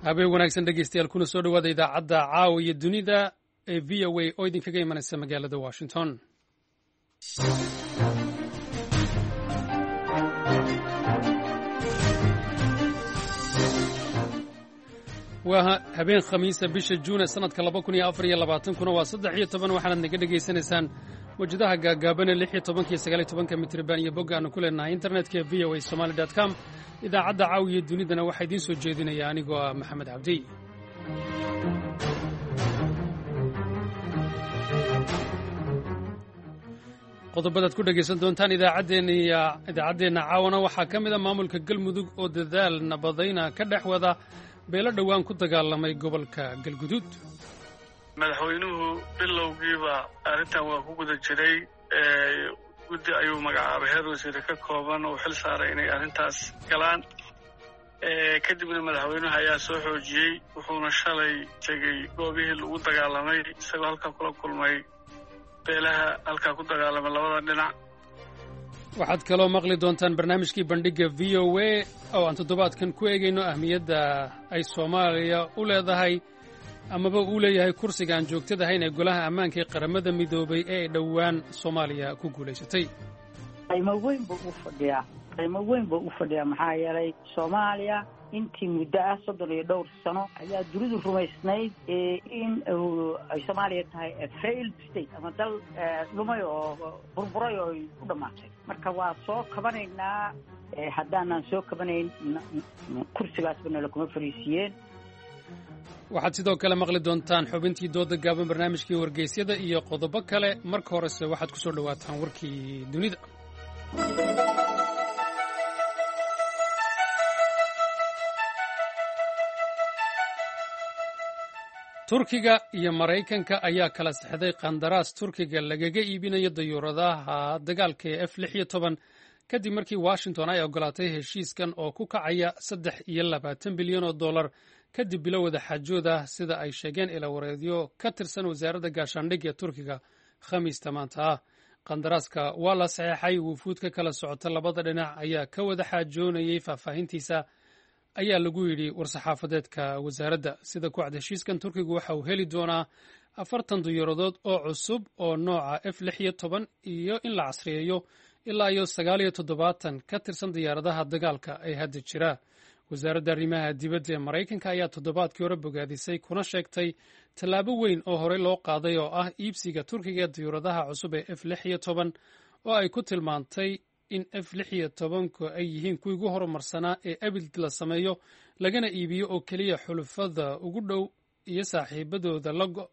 habeen wanaagsan dhegeystayaal kuna soo dhawaada idaacadda caawa iyo dunida ee v o a oo idinkaga imanaysa magaalada washington. waa habeen khamiisa bisha juune sanadka 2024 waa 13 waxaanaad naga dhegaysanaysaan mawjadaha gaagaaban ee 16 iyo 19 mitirban iyo bogga aanu ku leenahay internetka ee voasomali.com. idaacadda caawiya dunidana waxaa idiin soo jeedinaya anigoo ah maxamed cabdi. qodobadaad ku dhegaysan doontaan idaacaddeenna caawana waxaa ka mid a maamulka galmudug oo dadaal nabadayna ka dhex wada beelo dhowaan ku dagaalamay gobolka galguduud. madaxweynuhu bilowgiiba arrintan waa ku guda jiray, guddi ayuu magacaabay heer wasiire ka kooban oo xil saaray inay arrintaas galaan. kadibna madaxweynuhu ayaa soo xoojiyey, wuxuuna shalay tegey goobihii lagu dagaalamay isagoo halkaa kula kulmay beelaha halkaa ku dagaalamay labada dhinac. waxaad kaloo maqli doontaan barnaamijkii bandhigga v o a oo aan toddobaadkan ku eegayno ahmiyadda ay soomaaliya u leedahay amaba uu leeyahay kursiga aan joogtadahayn ee golaha ammaanka ee qaramada midoobay ee ay dhowaan soomaaliya ku guulaysatay. qiimo weyn buu u fadhiyaa maxaa yeelay soomaaliya intii muddo ah 30 iyo dhowr sano ayaa dunidu rumaysnayd in ay soomaaliya tahay failed state ama dal lumay oo burburay oo u dhammaatay. marka waa soo kabanaynaa, haddaanan soo kabanayn kursigaasba nala kuma fariisiyeen. waxaad sidoo kale maqli doontaan xubintii dooda gaaban, barnaamijkii wargeysyada iyo qodobo kale. marka horese waxaad ku soo dhowaataan warkii dunida. turkiga iyo maraykanka ayaa kala saxday qandaraas turkiga lagaga iibinayo dayuuradaha dagaalka ee F-16 kadib markii Washington ay ogolaatay heshiiskan oo ku kacaya $320 bilyan kadib bilo wada xajooda, sida ay sheegeen ilawareedyo ka tirsan wasaaradda gaashaandhigga ee turkiga khamiista maanta ah. qandaraaska waa la saxeexay, wufuud ka kala socota labada dhinac ayaa ka wada xaajoonayay faahfaahintiisa, ayaa lagu yidhi war-saxaafadeedka wasaaradda. sida ku cad heshiiskan, turkigu waxa uu heli doonaa 40 diyaaradood oo cusub oo nooca F-16 iyo in la casriyeeyo ilaa iyo 79 ka tirsan diyaaradaha dagaalka ee hadda jira. wasaaradda arrimaha dibadda ee maraykanka ayaa toddobaadkii hore bogaadisay kuna sheegtay tallaabo weyn oo horey loo qaaday oo ah iibsiga turkiga ee diyaaradaha cusub ee F-16 oo ay ku tilmaantay in F-16ku ay yihiin kuwii ugu horumarsanaa ee abid la sameeyo, lagana iibiyo oo keliya xulufada ugu dhow iyo saaxiibadooda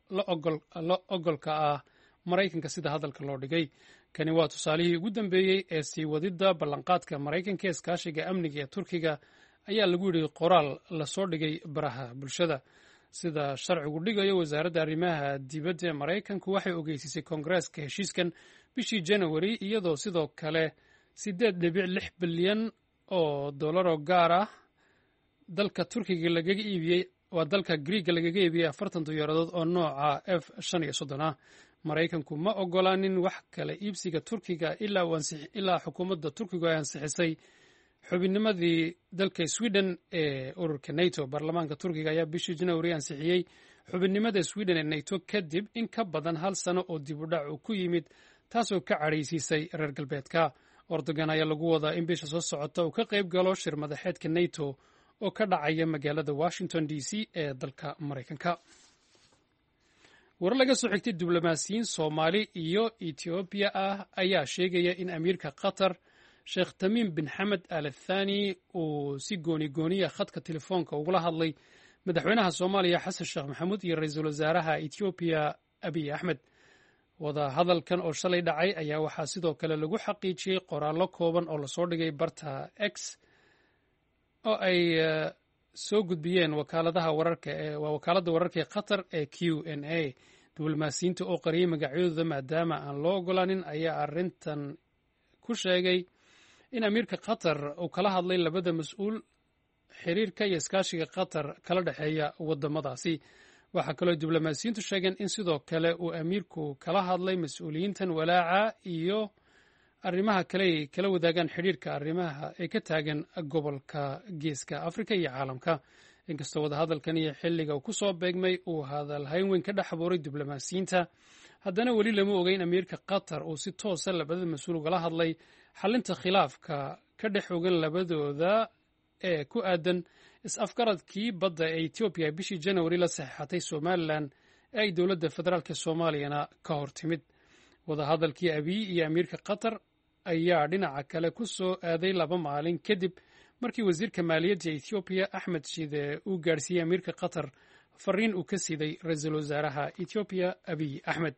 la ogolka ah maraykanka, sida hadalka loo dhigay. kani waa tusaalihii ugu dambeeyey ee sii wadidda ballanqaadka maraykanka ee iskaashiga amniga ee turkiga, ayaa lagu yidhi qoraal lasoo dhigay baraha bulshada. sida sharcigu dhigayo, wasaaradda arrimaha dibadda ee maraykanku waxay ogeysiisay koongareeska heshiiskan bishii January, iyadoo sidoo kale $8.6 bilyan oo gaar ah dalka turkiga lagaga iibiyey, waa dalka Greega lagaga iibiyey 40 diyaaradood oo nooca F-35 ah. maraykanku ma ogolaanin wax kale iibsiga turkiga ilaa xukuumadda turkigu ay ansixisay xubinnimadii dalka Sweden ee ururka NATO. baarlamaanka turkiga ayaa bishii January ansixiyey xubinnimada Sweden ee NATO kadib in ka badan hal sano oo dib u dhac ku yimid, taasoo ka cadhaysiisay reer galbeedka. Erdogan ayaa lagu wadaa in bisha soo socota uu ka qayb galo shir madaxeedka NATO oo ka dhacaya magaalada Washington DC ee dalka Maraykanka. warar laga soo xigtay diblomaasiyiin Soomaali iyo Ethiopia ah ayaa sheegaya in amiirka Qatar Sheekh Tamiim bin Xamed Al Thani uu si gooni-gooniya khadka telefoonka ugula hadlay madaxweynaha Soomaaliya Xasan Sheekh Maxamuud iyo ra'iisul wasaaraha Ethiopia Abiy Ahmed. wada hadalkan oo shalay dhacay ayaa waxaa sidoo kale lagu xaqiijiyey qoraallo kooban oo lasoo dhigay barta X oo ay soo gudbiyeen wakaaladda wararka ee Qatar ee QNA. diblomaasiyiinta oo qariyay magacyadooda maadaama aan loo ogolaanin ayaa arrintan ku sheegay in amiirka Qatar uu kala hadlay labada mas-uul xiriirka iyo iskaashiga Qatar kala dhexeeya wadamadaasi. waxaa kaloo diblomaasiyiintu sheegeen in sidoo kale uu amiirku kala hadlay mas-uuliyiintan walaaca iyo arrimaha kale ay kala wadaagaan xidhiirka arrimaha ee ka taagan gobolka geeska Afrika iyo caalamka. inkastoo wadahadalkan iyo xilliga uu ku soo beegmay uu hadal hayn weyn ka dhex abuuray diblomaasiyiinta haddana weli lama ogeyn amiirka qatar uu si toosa labada mas-uul ugala hadlay xalinta khilaafka ka dhex ogan labadooda ee ku aadan is-afgaradkii badda ee etoobiya bishii janwari la saxeexatay somalilan ee ay dowladda federaalk soomaaliyana ka hor timid wadahadalkii abiy iyo amiirka qatar ayaa dhinaca kale ku soo aaday 2 maalin kadib markii wasiirka maaliyadda etoobiya axmed shide uu gaadhsiiyey amiirka qatar fariin uu ka siiday ra-iisul wasaaraha etoobiya abiy axmed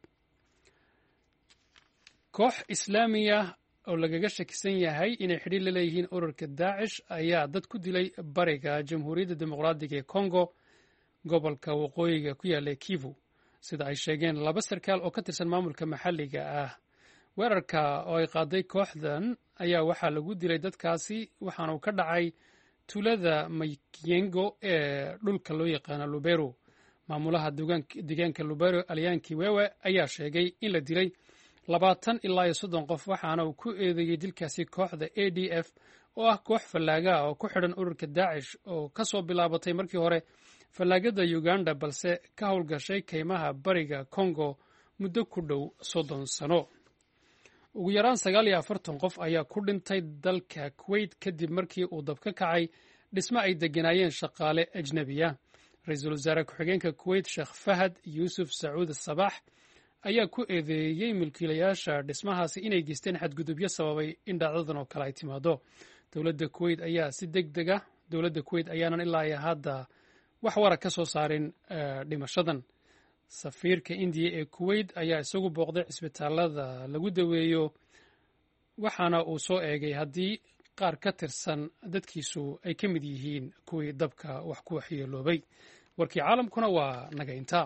koox islaamiya oo lagaga shakisan yahay inay xidhiir la leeyihiin ururka daacish ayaa dad ku dilay bariga jamhuuriyadda dimuqraadiga ee congo gobolka waqooyiga ku yaalla kivu sida ay sheegeen 2 sarkaal oo ka tirsan maamulka maxalliga ah weerarka oo ay qaaday kooxdan ayaa waxaa lagu dilay dadkaasi waxaana uu ka dhacay tuulada maykiyengo ee dhulka loo yaqaano lubero maamulaha deegaanka lubero alyaanki wewe ayaa sheegay in la dilay 20 ilaa 30 qof waxaana uu ku eedeeyey dilkaasi kooxda ADF oo ah koox fallaaga oo ku xidhan ururka daacish oo ka soo bilaabatay markii hore fallaagada Uganda balse ka howlgashay kaymaha bariga Congo muddo ku dhow 30 sano ugu yaraan 49 qof ayaa ku dhintay dalka Kuwait kadib markii uu dab ka kacay dhismo ay degganaayeen shaqaale ajnabiya ra-iisul wasaare ku-xigeenka Kuwait Sheekh Fahad Yusuf Sacuud Sabax ayaa ku eedeeyey milkiilayaasha dhismahaasi inay geysteen xadgudubyo sababay in dhacdadan oo kale ay timaado dowladda Kuwait ayaa si degdeg ah dowladda Kuwait ayaanan ilaa hadda wax wara ka soo saarin dhimashadan safiirka Indiya ee Kuwait ayaa isagu booqday cisbitaalada lagu daweeyo waxaana uu soo eegay haddii qaar ka tirsan dadkiisu ay ka mid yihiin kuwii dabka wax ku waxyeeloobay warkii caalamkuna waa naga intaa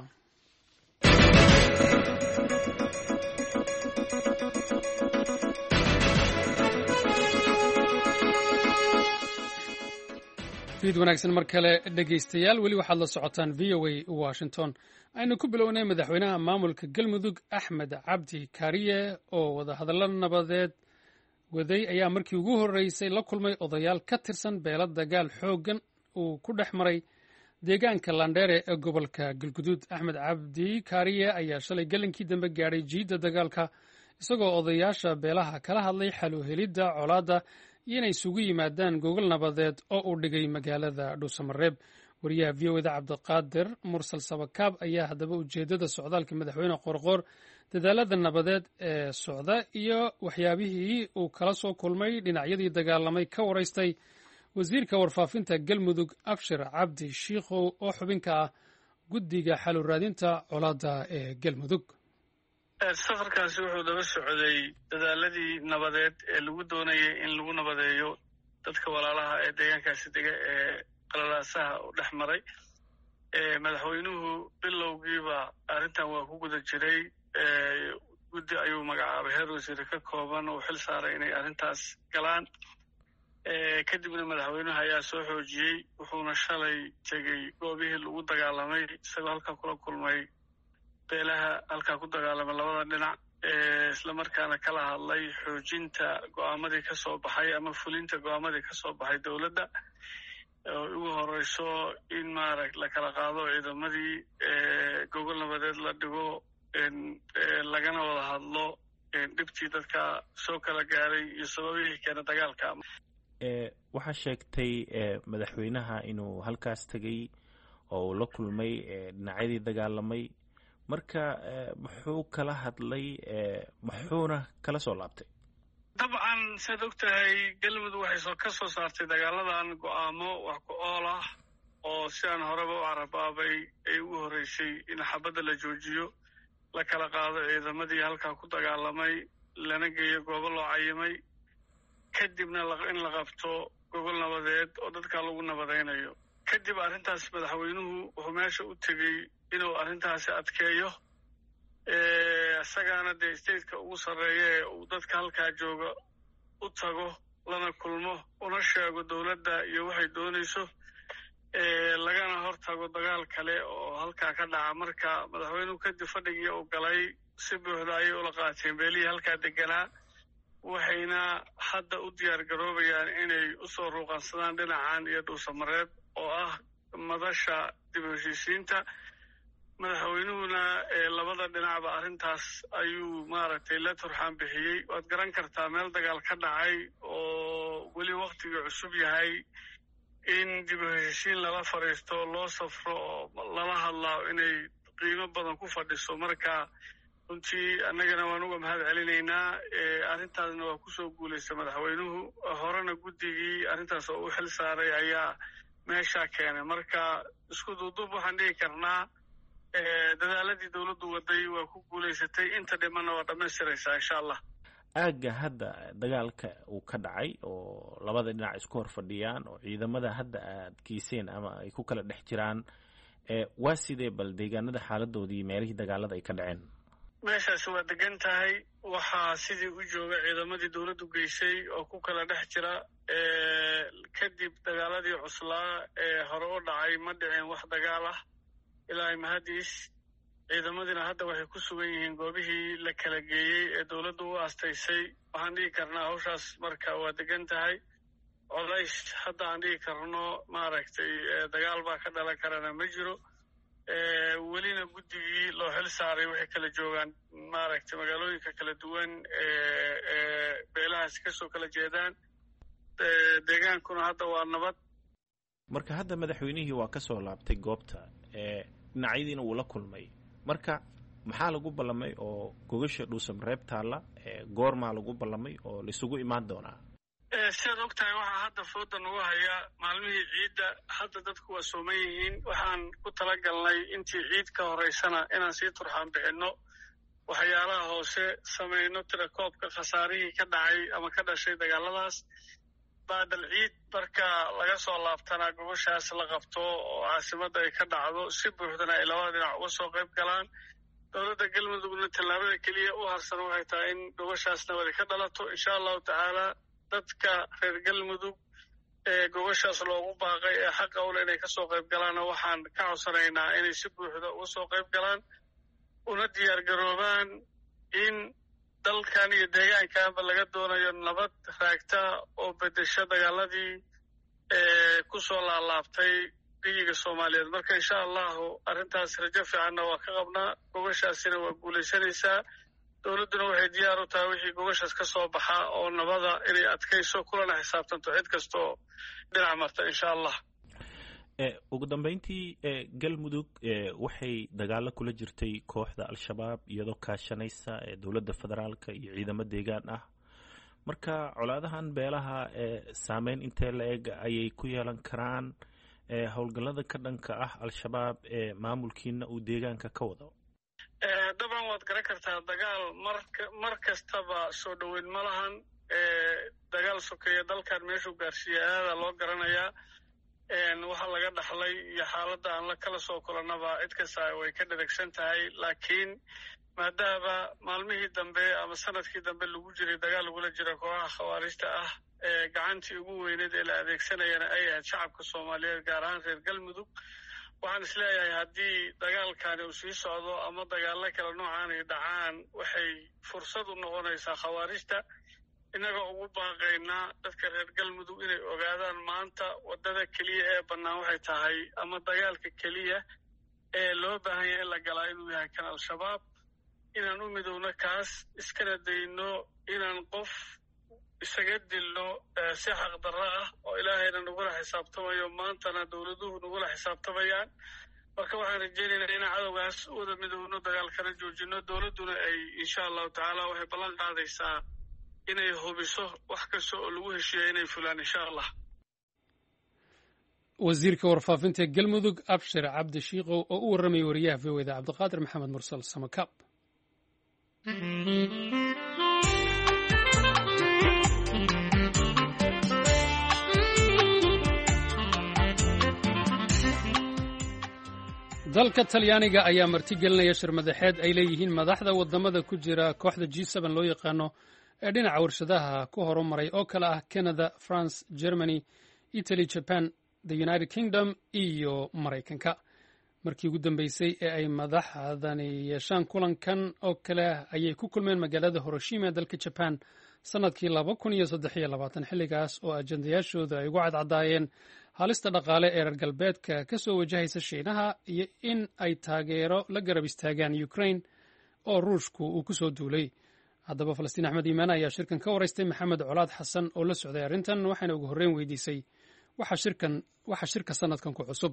fiid wanaagsan mar kale dhegaystayaal weli waxaad la socotaan VOA Washington aynu ku bilownay madaxweynaha maamulka galmudug Axmed Cabdi Kaariye oo wadahadallo nabadeed waday ayaa markii ugu horeysay la kulmay odayaal ka tirsan beelad dagaal xooggan uu ku dhex maray deegaanka Landheere ee gobolka Galguduud Axmed Cabdi Kaariye ayaa shalay galinkii dambe gaadhay jiidda dagaalka isagoo odayaasha beelaha kala hadlay xal u helidda colaadda iyo inay isugu yimaadaan gogol nabadeed oo uu dhigay magaalada Dhuusamareeb wariyaha VOA-da Cabdiqaadir Mursal Sabakaab ayaa haddaba ujeeddada socdaalka madaxweyne Qorqor dadaalada nabadeed ee socda iyo waxyaabihii uu kala soo kulmay dhinacyadii dagaalamay ka waraystay wasiirka warfaafinta Galmudug Abshir Cabdi Shiikhow oo xubinka ah guddiga xal u raadinta colaadda ee Galmudug safarkaasi wuxuu daba socday dadaaladii nabadeed ee lagu doonayay in lagu nabadeeyo dadka walaalaha ee deegaankaasi dega ee qalalaasaha u dhex maray madaxweynuhu bilowgiiba arrintan waa ku guda jiray guddi ayuu magacaabay heer wasiire ka kooban oo xil saaray inay arrintaas galaan kadibna madaxweynuhu ayaa soo xoojiyey wuxuuna shalay tegey goobihii lagu dagaalamay isagoo halkaa kula kulmay beelaha halkaa ku dagaalamay labada dhinac isla markaana kala hadlay xoojinta go'aamadii ka soo baxay ama fulinta go'aamadii ka soo baxay dowladda oo ugu horeyso in la kala qaado ciidamadii gogol nabadeed la dhigo lagana wada hadlo dhibtii dadka soo kala gaaray iyo sababihii keena dagaalka waxaa sheegtay madaxweynaha inuu halkaas tegey oo uu la kulmay dhinacyadii dagaalamay marka muxuu kala hadlay muxuuna kala soo laabtay dabcan siad og tahay galmudug waxay ka soo saartay dagaaladan go'aamo wax ku ool ah oo sidaan horeba u carabaabay ay ugu horeysay in xabadda la joojiyo la kala qaado ciidamadii halkaa ku dagaalamay lana geeyo goobo loo cayimay kadibna in la qabto gogol nabadeed oo dadka lagu nabadaynayo kadib arrintaas madaxweynuhu wuxuu meesha u tegey inuu arrintaasi adkeeyo isagaana dee stateka ugu sarreeya ee uu dadka halkaa jooga u tago lana kulmo una sheego dowladda iyo waxay doonayso lagana hor tago dagaal kale oo halkaa ka dhaca marka madaxweynuhu kadib fadhigii uu galay si buuxda ayay ula qaateen beelihii halkaa deganaa waxayna hadda u diyaar garoobayaan inay usoo ruuqansadaan dhinacan iyo Dhuusamareeb oo ah madasha dib u heshiisiinta madaxweynuhuna labada dhinacba arrintaas ayuu maaragtay la turxaan bixiyey. waad garan kartaa meel dagaal ka dhacay oo weli waktigii cusub yahay in dib u heshiisiin lala fadhiisto loo safro oo lala hadlaa inay qiimo badan ku fadhiso. marka runtii annagana waan uga mahad celinaynaa. arrintaasna waa kusoo guulaystay madaxweynuhu. horena guddigii arrintaas oo u xil saaray ayaa meeshaa keenay. marka isku duuduub waxaan dhigi karnaa dadaaladii dawladdu waday waa ku guulaysatay. inta dhimanna waa dhammaystiraysaa insha allah. aagga hadda dagaalka uu ka dhacay oo labada dhinac isku hor fadhiyaan oo ciidamada hadda aad geyseen ama ay ku kala dhex jiraan waa sidee bal deegaanada xaaladoodii meelihii dagaalada ay ka dhaceen? meeshaasi waa degan tahay. waxaa sidii u jooga ciidamadii dawladdu geysay oo ku kala dhex jira. kadib dagaaladii cuslaa ee hore u dhacay ma dhicin wax dagaal ah ilaahay mahadiis. ciidamadiina hadda waxay ku sugan yihiin goobihii la kala geeyey ee dawladdu u aastaysay. waxaan dhigi karnaa hawshaas marka waa degan tahay. colays hadda aan dhigi karno maaragtay dagaal baa ka dhalan karana ma jiro. welina guddigii loo xil saaray waxay kala joogaan maaragtay magaalooyinka kala duwan beelahaas kasoo kala jeedaan. deegaankuna hadda waa nabad. marka hadda madaxweynihii waa ka soo laabtay goobta dhinacyadiina wuu la kulmay. marka maxaa lagu ballamay oo gogasha dhuusam reeb taalla goormaa lagu ballamay oo laisugu imaan doonaa? sidaad og tahay waxaa hadda fooda nagu haya maalmihii ciidda. hadda dadku waa sooman yihiin. waxaan ku talagalnay intii ciid ka horeysana inaan sii turxaan bixinno waxyaalaha hoose samayno tirakoobka khasaarihii ka dhacay ama ka dhashay dagaaladaas. baadal ciid marka laga soo laabtana gogoshaas la qabto oo caasimadda ay ka dhacdo si buuxdana ay labada dhinac uga soo qayb galaan. dowladda galmudugna tallaabada keliya u harsan waxay tahay in gogoshaas nabadi ka dhalato insha allahu tacaala. dadka reer galmudug ee gogoshaas loogu baaqay ee xaqa ule inay kasoo qayb galaanna waxaan ka codsanaynaa inay si buuxda uga soo qayb galaan una diyaar garoobaan in dalkan iyo deegaankaanba laga doonayo nabad raagta oo bedesho dagaaladii ku soo laalaabtay geyiga soomaaliyeed. marka insha allahu arrintaas rajo fiicanna waa ka qabnaa. gogoshaasina waa guulaysanaysaa. dowladduna waxay diyaar u tahay wixii gogoshaas ka soo baxa oo nabada inay adkayso kulana xisaabtanto cid kastaoo dhinac marta insha allah. ugu dambeyntii galmudug waxay dagaalo kula jirtay kooxda al-shabaab iyadoo kaashanaysa dowladda federaalka iyo ciidamo deegaan ah. marka colaadahan beelaha saameyn intee la eg ayay ku yeelan karaan howlgallada ka dhanka ah al-shabaab ee maamulkiina uu deegaanka ka wado? dabcan waad garan kartaa dagaal mar kastaba soo dhoweyn ma lahan. dagaal sokeeya dalkan meeshuu gaarsiiya aada loo garanayaa. waxa laga dhaxlay iyo xaaladda aan la kala soo kulannaba cid kasta way ka dhadegsan tahay. laakiin maadaama maalmihii dambe ama sanadkii dambe lagu jiray dagaal lagula jira kooxaha khawaarijta ah gacantii ugu weyneed ee la adeegsanayana ay ahayd shacabka soomaaliyeed gaar ahaan reer galmudug. waxaan isleeyahay haddii dagaalkani uu sii socdo ama dagaalo kale noocaan ay dhacaan waxay fursad u noqonaysaa khawaarijta. innagoo ugu baaqaynaa dadka reer galmudug inay ogaadaan maanta waddada keliya ee bannaan waxay tahay ama dagaalka keliya ee loo baahan yahay in la galaa inuu yahay kan al-shabaab. inaan u midowno kaas iskana dayno inaan qof isaga dilno si xaqdarro ah oo ilaahayna nagula xisaabtamayo maantana dowladuhu nagula xisaabtamayaan. marka waxaan rajaynaynaa inaan cadowgaas u wada midowno dagaalkana joojino. dowladduna ay insha allahu tacaala waxay ballan qaadaysaa inay hubiso wax kasta oo lagu heshiiya inay fulaan insha allah. wasiirka warfaafinta galmudug abshir cabdi shiikow oo u warramaya wariyaha v o da cabdiqaadir maxamed mursal samakaab. dalka talyaaniga ayaa martigelinaya shir madaxeed ay leeyihiin madaxda wadamada ku jira kooxda G7 loo yaqaano ee dhinaca warshadaha ku horumaray oo kale ah Canada, France, Germany, Italy, Japan, the United Kingdom iyo Maraykanka. markii ugu dambeysay ee ay madaxdani yeeshaan kulankan oo kale ayay ku kulmeen magaalada Hiroshima ee dalka Japan sanadkii 2023 xilligaas oo ajandayaashooda ay ugu cadcadaayeen halista dhaqaale ee reer galbeedka ka soo wajahaysa shiinaha iyo in ay taageero la garab istaagaan ukrain oo ruushku uu ku soo duulay. haddaba falastiin axmed iimaan ayaa shirkan ka waraystay maxamed colaad xasan oo la socday arrintan, waxayna ugu horreyn weydiisay waxa shirka sanadkan ku cusub.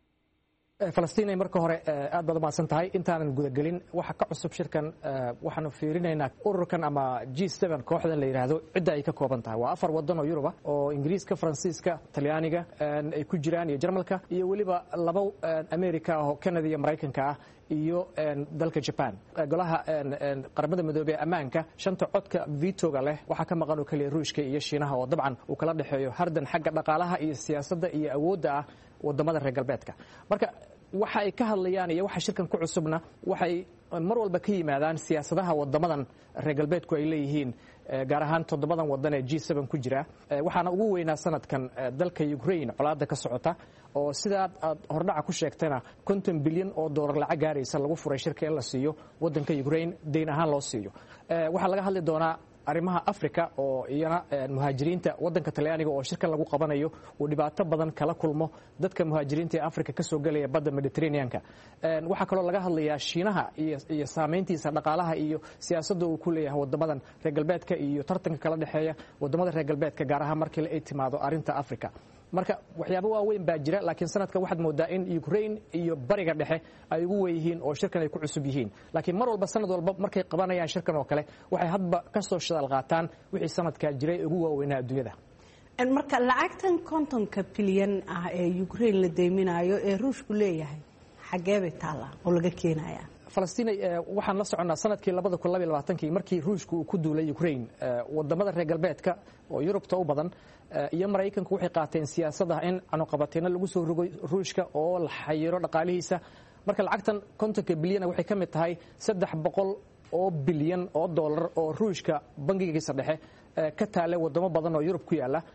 falastiin marka hore aad baad umahadsan tahay. intaanan gudagelin waxa ka cusub shirkan, waxaanu fiirinaynaa ururkan ama G7 kooxdan la yiraahdo cidda ay ka kooban tahay. waa 4 wadan oo Yurub ah oo Ingiriiska, Faransiiska, Talyaaniga ay ku jiraan iyo Jarmalka iyo waliba 2 Amerika oo Canada iyo Mareykanka ah iyo dalka Japan. golaha qaramada midoobay amaanka shanta codka veto-ga leh waxa ka maqan oo kaliya Ruushka iyo Shiinaha oo dabcan uu kala dhaxeeyo hardan xagga dhaqaalaha iyo siyaasadda iyo awoodda ah wadamada reer galbeedka. marka waxa ay ka hadlayaan iyo waxa shirkan ku cusubna waxay mar walba ka yimaadaan siyaasadaha wadamadan reer galbeedku ay leeyihiin, gaar ahaan 7 wadan ee G7 ku jira. waxaana ugu weynaa sanadkan dalka Ukraine colaadda ka socota oo sidaad aad hordhaca ku sheegtayna $50 bilyan oo dollar lacag gaaraysa lagu furay shirka in la siiyo wadanka Ukraine deyn ahaan loo siiyo. waxaa laga hadli doonaa arrimaha Afrika oo iyana muhaajiriinta wadanka Talyaaniga oo shirkan lagu qabanayo oo dhibaato badan kala kulmo dadka muhaajiriinta ee Afrika ka soo galaya badda Mediterranean-ka. waxa kale oo laga hadlayaa Shiinaha iyo saameyntiisa dhaqaalaha iyo siyaasadda uu ku leeyahay wadamadan reer galbeedka iyo tartanka kala dhaxeeya wadamada reer galbeedka gaar ahaan markii ay timaado arrinta Afrika. marka waxyaabo waaweyn baa jira, laakiin sanadka waxaad moodaa in Ukraine iyo bariga dhexe ay ugu weeyihiin oo shirkan ay ku cusub yihiin. laakiin mar walba sanad walba markay qabanayaan shirkan oo kale waxay hadba ka soo shadaal qaataan wixii sanadka jiray ugu waaweynaa adduunyada. marka lacagtan 50 bilyan ah ee Ukraine la deyminayo ee Ruushku leeyahay xagee bay taalaa oo laga keenayaa? falastiin waxaan la soconnaa sanadkii 2022 markii Ruushku uu ku duulay Ukraine, wadamada reer galbeedka oo Yurubta u badan iyo Mareykanku waxay qaateen siyaasadda in cunaqabateena lagu soo rogo Ruushka oo la xayiro dhaqaalihiisa. marka lacagtan 50 bilyan waxay ka mid tahay 300 oo bilyan oo dollar oo Ruushka bangigiisa dhexe ka taale wadamo badan oo Yurub ku yaala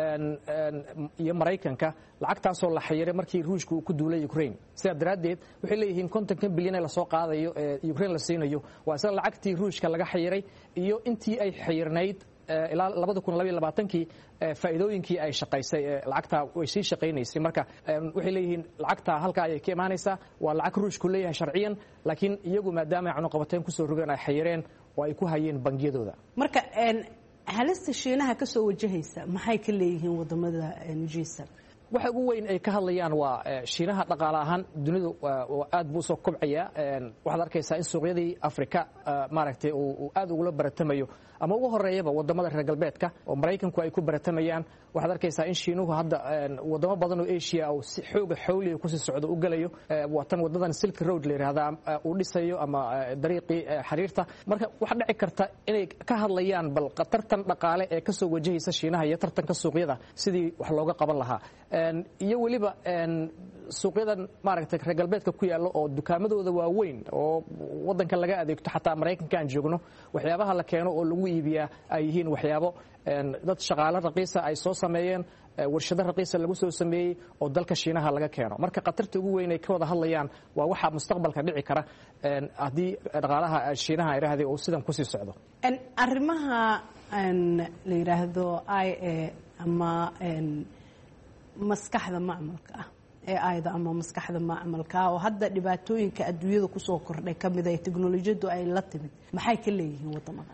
iyo Mareykanka lacagtaasoo la xayiray markii Ruushku uu ku duulay Ukraine. sidaa daraadeed waxay leeyihiin 50 bilyan ee la soo qaadayo ee Ukraine la siinayo waa isla lacagtii Ruushka laga xayiray iyo intii ay xayirnayd ilaa 2022 faa'iidooyinkii ay shaqaysay lacagta way sii shaqaynaysay. marka waxay leeyihiin lacagta halka ay ka imaanaysaa waa lacag Ruushku leeyahay sharciyan, laakiin iyagu maadaama ay cunaqabateen ku soo rogeen ay xayireen oo ay ku hayeen bangiyadooda. marka halista Shiinaha ka soo wajahaysa maxay ka leeyihiin wadamada G7? waxa ugu weyn ay ka hadlayaan waa Shiinaha dhaqaale ahaan dunidu aad buu soo kobcaya. waxaad arkaysaa in suuqyadii Afrika maaragtay uu aad ugu baratamayo ama ugu horeeyaba wadamada reer galbeedka oo Mareykanku ay ku baratamayaan. waxaad arkaysaa in Shiinuhu hadda wadamo badan oo Asia oo si xoog xawli ku sii socdo u galayo wadadan Silk Road la yiraahdo uu dhisayo ama dariiqii xiriirta. marka waxa dhici karta inay ka hadlayaan bal qatartan dhaqaale ee ka soo wajahaysa Shiinaha iyo tartanka suuqyada sidii wax looga qaban lahaa. iyo waliba suuqyadan maaragtay reer galbeedka ku yaalo oo dukaamadooda waaweyn oo wadanka laga adeegto xataa Mareykanka aan joogno waxyaabaha la keeno oo lagu iibiyaa ay yihiin waxyaabo dad shaqaale raqiis ah ay soo sameeyeen, warshado raqiis ah lagu soo sameeyay oo dalka Shiinaha laga keeno. marka qatarta ugu weyn ay ka wada hadlayaan waa waxa mustaqbalka dhici kara haddii dhaqaalaha Shiinaha ay raahday oo sidan ku sii socdo. arrimaha la yiraahdo ama maskaxda macmalka ah ee ayda ama maskaxda macmalka oo hadda dhibaatooyinka adduunyada ku soo kordhay kamid ah teknolojiyadu ay la timid maxay ka leeyihiin wadamada?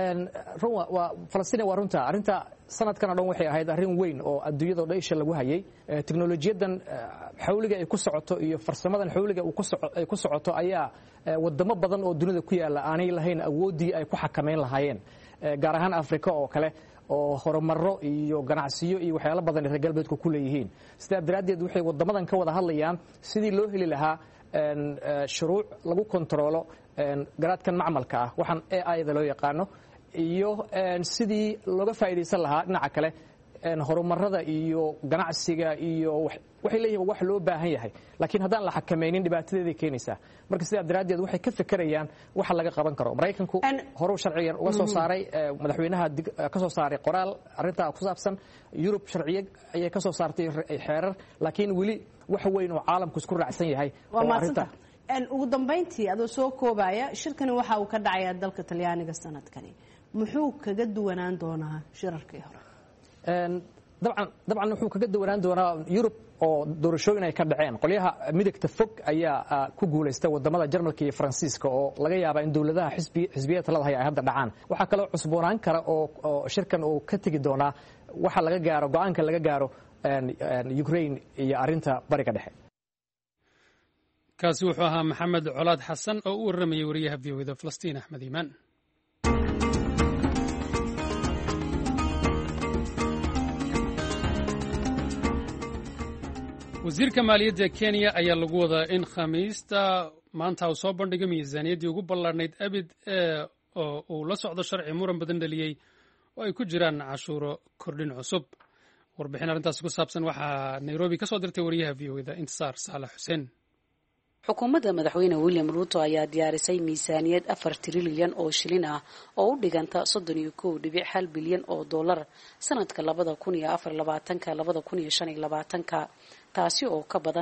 waa Falastiin waa runta arinta sanadkan oo dhan waxay ahayd arrin weyn oo adduunyada dheesha lagu hayay. teknolojiyadan xawliga ay ku socoto iyo farsamadan xawliga ay ku socoto ayaa wadamo badan oo dunida ku yaala aanay lahayn awoodii ay ku xakameyn lahaayeen, gaar ahaan Afrika oo kale oo horumaro iyo ganacsiyo iyo waxyaalo badan reer galbeedku ku leeyihiin. sidaa daraadeed waxay wadamadan ka wada hadlayaan sidii loo heli lahaa shuruuc lagu kontrolo garaadkan macmalka ah waxaan AI-da loo yaqaano iyo sidii looga faa'iideysan lahaa dhinaca kale horumarada iyo ganacsiga iyo waxay leeyihiin wax loo baahan yahay, laakiin haddaan la xakameynin dhibaatadeeday keenaysaa. marka sidaa daraadeed waxay ka fekerayaan waxa laga qaban karo. Mareykanku horu sharciyan uga soo saaray madaxweynaha ka soo saaray qoraal arrinta ku saabsan. Yurub sharciye ayay ka soo saartay xeerar, laakiin weli wax weyn oo caalamku isku raacsan yahay oo arrinta ugu dambeyntii adoo soo koobaya shirkani waxa uu ka dhacayaa dalka Talyaaniga sanadkani muxuu kaga duwanaan doonaa shirarkii hore? dabcan wuxuu kaga duwanaan doonaa Yurub oo doorashooyin ay ka dhaceen qolyaha midigta fog ayaa ku guuleystay wadamada Jarmalka iyo Faransiiska oo laga yaabo in dawladaha xisbiyada talada ay hadda dhacaan waxa kale oo cusboonaan kara oo shirkan uu ka tagi doonaa waxa laga gaaro go'aanka laga gaaro Ukraine iyo arinta bariga dhexe kaasi wuxuu ahaa Maxamed Colaad Xasan oo u waramayay wariyaha VOA Falastiin Axmed Iimaan wasiirka maaliyadda Kenya ayaa lagu wadaa in Khamiista maanta uu soo bandhigo miisaaniyaddii ugu ballaarnayd abid oo uu la socdo sharci muran badan dhaliyey oo ay ku jiraan cashuuro kordhin cusub warbixin arrintaasi ku saabsan waxaa Nairobi ka soo dirtay wariyaha VOA Intisaar Saalax Xuseen xukuumadda madaxweyne William Ruto ayaa diyaarisay miisaaniyad 4 trilyan oo shilin ah oo u dhiganta 31.1 bilyan oo dollar sanadka 2024-2025 taasi oo ka badan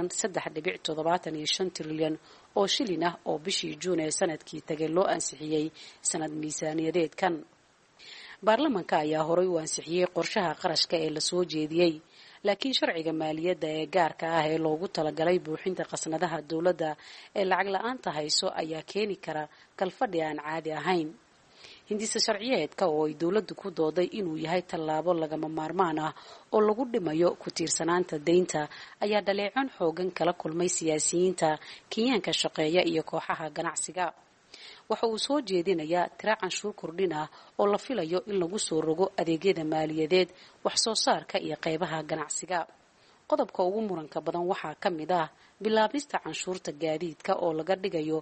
3.75 trilyan oo shilin ah oo bishii Juun ee sanadkii tagay loo ansixiyay sanad miisaaniyadeedkan baarlamaanka ayaa horay u ansixiyay qorshaha qarashka ee la soo jeediyay laakiin sharciga maaliyadda ee gaarka ah ee loogu talagalay buuxinta qasnadaha dawladda ee lacag la'aanta hayso ayaa keeni kara kalfadhi aan caadi ahayn hindisa sharciyeedka oo ay dawladdu ku dooday inuu yahay tallaabo lagama maarmaan ah oo lagu dhimayo ku tiirsanaanta deynta ayaa dhaleecin xoogan kala kulmay siyaasiyiinta Kenyaanka shaqeeya iyo kooxaha ganacsiga waxa uu soo jeedinayaa tiro canshuur kordhin ah oo la filayo in lagu soo rogo adeegyada maaliyadeed wax soo saarka iyo qaybaha ganacsiga qodobka ugu muranka badan waxaa ka mid ah bilaabista canshuurta gaadiidka oo laga dhigayo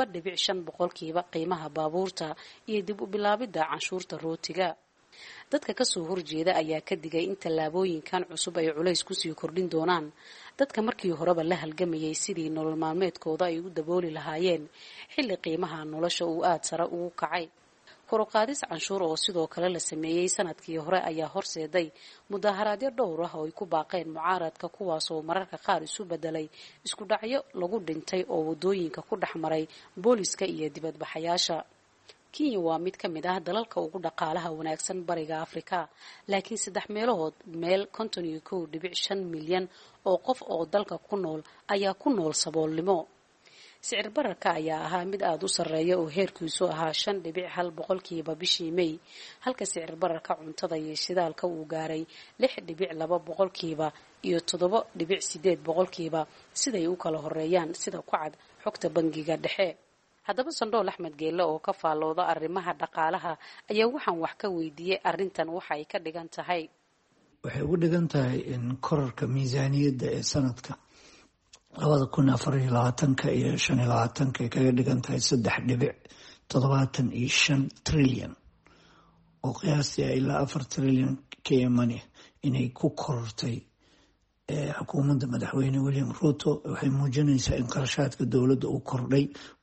2.5% qiimaha baabuurta iyo dib u bilaabida canshuurta rootiga dadka ka soo horjeeda ayaa ka digay in tallaabooyinkan cusub ay culays ku sii kordhin doonaan dadka markii horeba la halgamayay sidii nolol maalmeedkooda ay u dabooli lahaayeen xilli qiimaha nolosha uu aad sare ugu kacay kor u qaadis canshuur oo sidoo kale la sameeyay sanadkii hore ayaa horseeday mudaharaadyo dhowr ah oo ay ku baaqeen mucaaradka kuwaas oo mararka qaar isu bedelay isku dhacyo lagu dhintay oo wadooyinka ku dhexmaray booliska iyo dibadbaxayaasha Kenya waa mid ka mid ah dalalka ugu dhaqaalaha wanaagsan bariga Afrika laakiin 3 meelood meel 51.5 milyan oo qof oo dalka ku nool ayaa ku nool saboolnimo sicir bararka ayaa ahaa mid aad u sareeya oo heerkiisu ahaa 5.1% bishii May halka sicir bararka cuntada iyo shidaalka uu gaaray 6.2% iyo 7.8% siday u kala horeeyaan sida ku cad xogta bangiga dhexe haddaba Sandool Axmed Geelle oo ka faalooda arrimaha dhaqaalaha ayaa waxaan wax ka weydiiyay arrintan waxa ay ka dhigan tahay waxay ugu dhigan tahay in korarka miisaaniyadda ee sanadka 2024 iyo 2025 ay kaga dhigan tahay 3.75 trilyan oo qiyaastii ilaa 4 trilyan Kenya inay ku korortay xukuumadda madaxweyne William Ruto waxay muujinaysaa in qarashaadka dawladda uu kordhay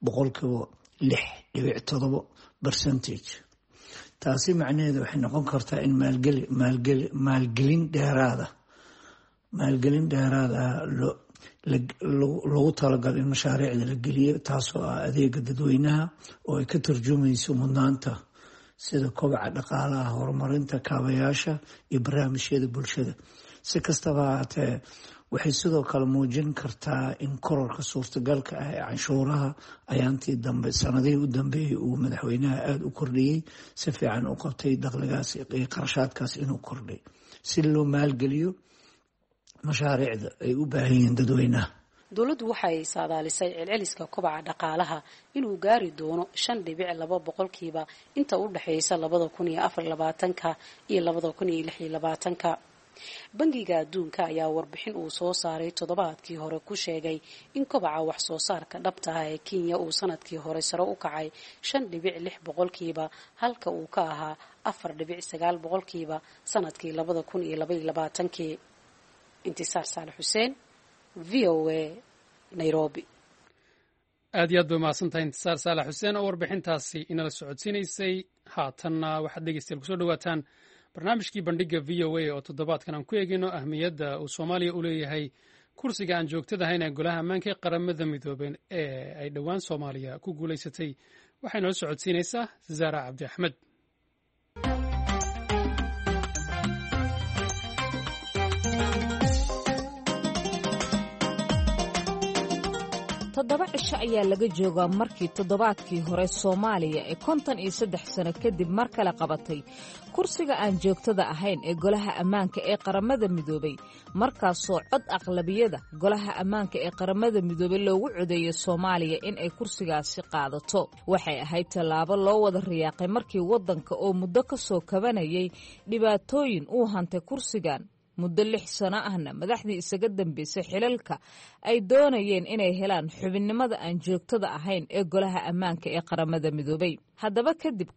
6.7%. taasi macnaheedu waxay noqon kartaa in maalgelin dheeraada lagu talagalay in mashaariicda la geliyo taasoo ah adeega dadweynaha oo ay ka turjumayso mudnaanta sida kobaca dhaqaalaha horumarinta kaabayaasha iyo barnaamijyada bulshada si kastaba haatee waxay sidoo kale muujin kartaa in kororka suurtagalka ah ee canshuuraha ayaantii dambe sanadihii u dambeeyay uu madaxweynaha aada u kordhiyey si fiican u qabtay dakhligaas iyo qarashaadkaas inuu kordhay si loo maalgeliyo mashaariicda ay u baahan yihiin dadweynaha dawladdu waxay saadaalisay celceliska kobaca dhaqaalaha inuu gaari doono 5.2% inta u dhaxaysa 2024 iyo 2026 bangiga adduunka ayaa warbixin uu soo saaray toddobaadkii hore ku sheegay in kobaca wax soo saarka dhabta ah ee Kenya uu sanadkii hore sare u kacay 5.6% halka uu ka ahaa 4.9% sanadkii 2022 Intisaar Saalax Xuseen VOA Nairobi aad iyo aad bay mahadsantahay Intisaar Saalax Xuseen oo warbixintaasi inala socodsiinaysay haatanna waxaad dhegeystayaal kusoo dhawaataan barnaamijkii bandhiga VOA oo toddobaadkan aan ku eegayno ahmiyadda uu Soomaaliya u leeyahay kursiga aan joogtada ahayn ee golaha ammaanka ee qaramada midoobay ee ay dhowaan Soomaaliya ku guuleysatay waxay noo socodsiinaysaa Zara Cabdi Axmed 7 cisho ayaa laga joogaa markii toddobaadkii hore Soomaaliya ee 53 sano kadib mar kale qabatay kursiga aan joogtada ahayn ee golaha ammaanka ee qaramada midoobay markaasoo cod aqlabiyada golaha ammaanka ee qaramada midoobay loogu codeeyay Soomaaliya in ay kursigaasi qaadato waxay ahayd tallaabo loo wada riyaaqay markii wadanka oo muddo ka soo kabanayay dhibaatooyin uu hantay kursigan muddo 6 sano ahna madaxdii isaga dambeysay xilalka ay doonayeen inay helaan xubinnimada aan joogtada ahayn ee golaha ammaanka ee qaramada midoobay haddaba kadib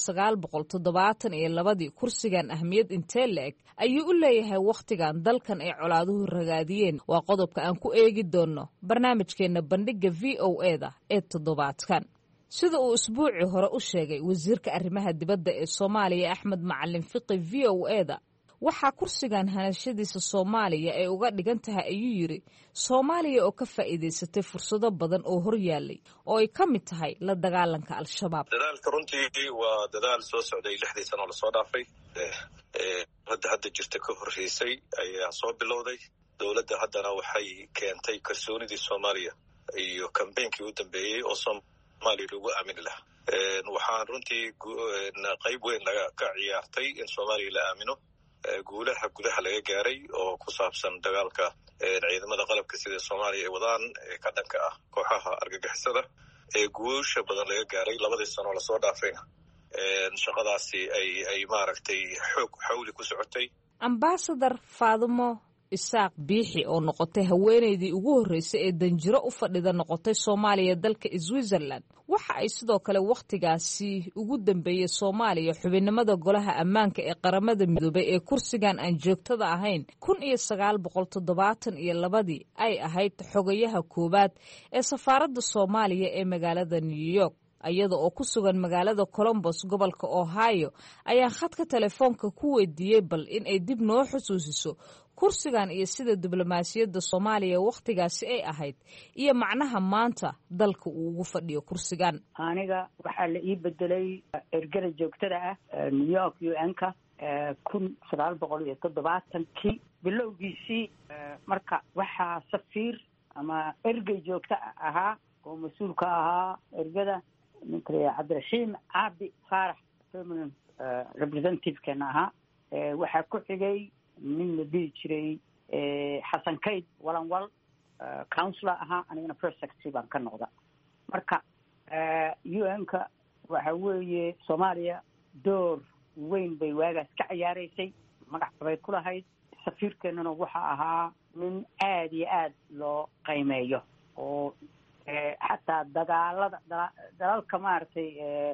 1972 kursigan ahmiyad intee la-eg ayuu u leeyahay wakhtigan dalkan ay colaaduhu ragaadiyeen waa qodobka aan ku eegi doonno barnaamijkeenna bandhigga VOA-da ee toddobaadkan sida uu usbuucii hore u sheegay wasiirka arrimaha dibadda ee Soomaaliya Axmed Macalin Fiqi VOA-da waxaa kursigan hanashadiisa Soomaaliya ay uga dhigan tahay ayuu yiri Soomaaliya oo ka faa'iideysatay fursado badan oo hor yaalay oo ay ka mid tahay la dagaalanka al-shabaab. Dadaalka runtii waa dadaal soo socday 6 sano la soo dhaafay hadda jirta ka horreysay ayaa soo bilowday dawladda haddana waxay keentay kalsoonidii Soomaaliya iyo campaign-kii u dambeeyay oo Soomaaliya lagu aamini lahaa waxaan runtii qayb weyn laga ka ciyaartay in Soomaaliya la aamino guulaha gudaha laga gaaray oo ku saabsan dagaalka ciidamada qalabka sida Soomaaliya ay wadaan ka dhanka ah kooxaha argagixisada guusha badan laga gaaray 2 sano la soo dhaafayna shaqadaasi ay maaragtay xawli ku socotay. Ambassador Faadumo Isaaq Biixi oo noqotay haweeneydii ugu horreysay ee danjiro u fadhida noqotay Soomaaliya dalka Switzerland waxa ay sidoo kale waqtigaasi ugu dambeeyay Soomaaliya xubinnimada golaha ammaanka ee qaramada midoobay ee kursigan aan joogtada ahayn 1972 ay ahayd xogayaha koowaad ee safaaradda Soomaaliya ee magaalada New York ayada oo ku sugan magaalada Columbus gobolka Ohio ayaa khadka telefoonka ku weydiiyay bal in ay dib noo xusuusiso kursigan iyo sida diblomaasiyadda Soomaaliya waqtigaasi ay ahayd iyo macnaha maanta dalka uu ugu fadhiyo kursigan. Aniga waxaa la ii bedelay ergada joogtada ah New York UN-ka 1970 bilowgiisii marka waxaa safiir ama ergey joogta ahaa oo mas'uul ka ahaa ergada Cabdiraxiim Caabi Faarax permanent representative-keena ahaa waxaa ku xigay nin la dhihi jiray Xasan Kayd Walanwal counselor ahaa anigana first secretary baan ka noqda marka UN-ka waxa weeye Soomaaliya door weyn bay waagaas ka ciyaaraysay magac bay ku lahayd safiirkeenana waxa ahaa nin aad iyo aad loo qiimeeyo oo xataa dalalka maaragtay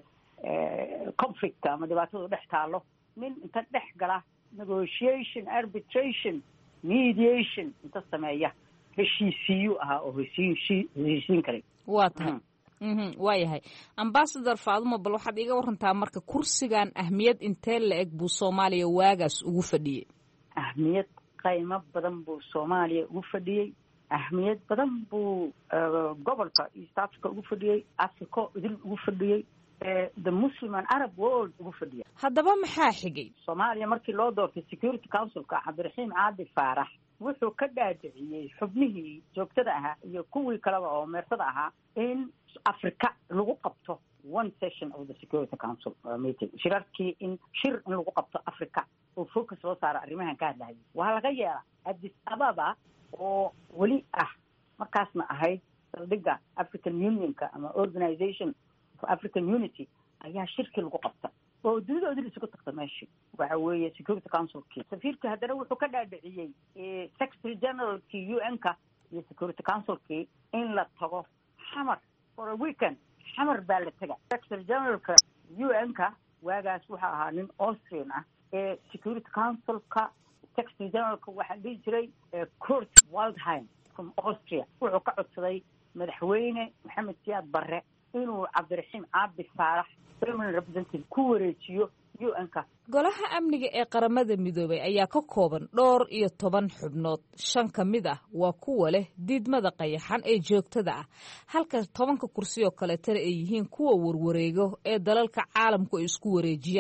conflict ama dhibaatada dhex taalo nin inta dhex gala negotiation arbitration mediation inta sameeya heshiisiyo ahaa oo heshiisiin karay waa tahay waayahay Ambassador Faadumo bal waxaad iga warantaa marka kursigan ahmiyad intee la-eg buu Soomaaliya waagaas ugu fadhiyay ahmiyad qiimo badan buu Soomaaliya ugu fadhiyay ahmiyad badan buu gobolka East Africa ugu fadhiyay Africa idil ugu fadhiyay the Muslim and Arab world ugu fadhiyay haddaba maxaa xigay Soomaaliya markii loo doortay Security Council-ka Cabdiraxiim Caabi Faarax wuxuu ka dhaadhiciyay xubnihii joogtada ahaa iyo kuwii kaleba oo meersada ahaa in Africa lagu qabto one session of the Security Council meeting shirarkii in lagu qabto Africa oo focus loo saaro arrimahan ka hadlayay waa laga yeelaa Addis Ababa oo weli ah markaasna ahayd saldhigga African Unionka ama Organization for African Unity ayaa shirki lagu qabta oo dunidooda isugu tagta meeshii waxa weeye Security Council-kii safiirka haddana wuxuu ka dhaadhiciyey Secretary General-kii UN-ka iyo Security Council-kii in la tago Xamar for a weekend Xamar baa la taga Secretary General-ka UN-ka waagaas waxa ahaa nin Austrian ah Security Council-ka Secretary General-ka waxaa dhihi jiray Kurt Waldheim from Austria wuxuu ka codsaday madaxweyne Maxamed Siyaad Barre inuu Cabdiraxiim Caabi Faarax permanent representative ku wareejiyo UN-ka golaha amniga ee qaramada midoobay ayaa ka kooban 12 xubnood 5 ka mid ah waa kuwa leh diidmada qayaxan ee joogtada ah halka 10 kursi oo kale ay yihiin kuwa warwareego ee dalalka caalamku ay isku wareejiyaan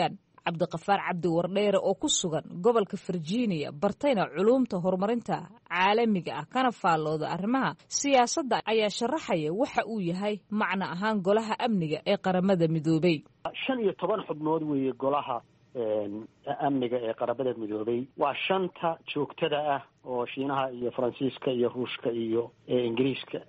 cabdiqafaar cabdi wardheere oo ku sugan gobolka virginia bartayna culuumta horumarinta caalamiga ah kana faallooda arrimaha siyaasadda ayaa sharaxaya waxa uu yahay macno ahaan golaha amniga ee qaramada midoobay. 15 xubnood weeye golaha amniga ee qaramada midoobay. waa 5 joogtada ah oo Shiinaha iyo Faransiiska iyo Ruushka iyo Ingiriiska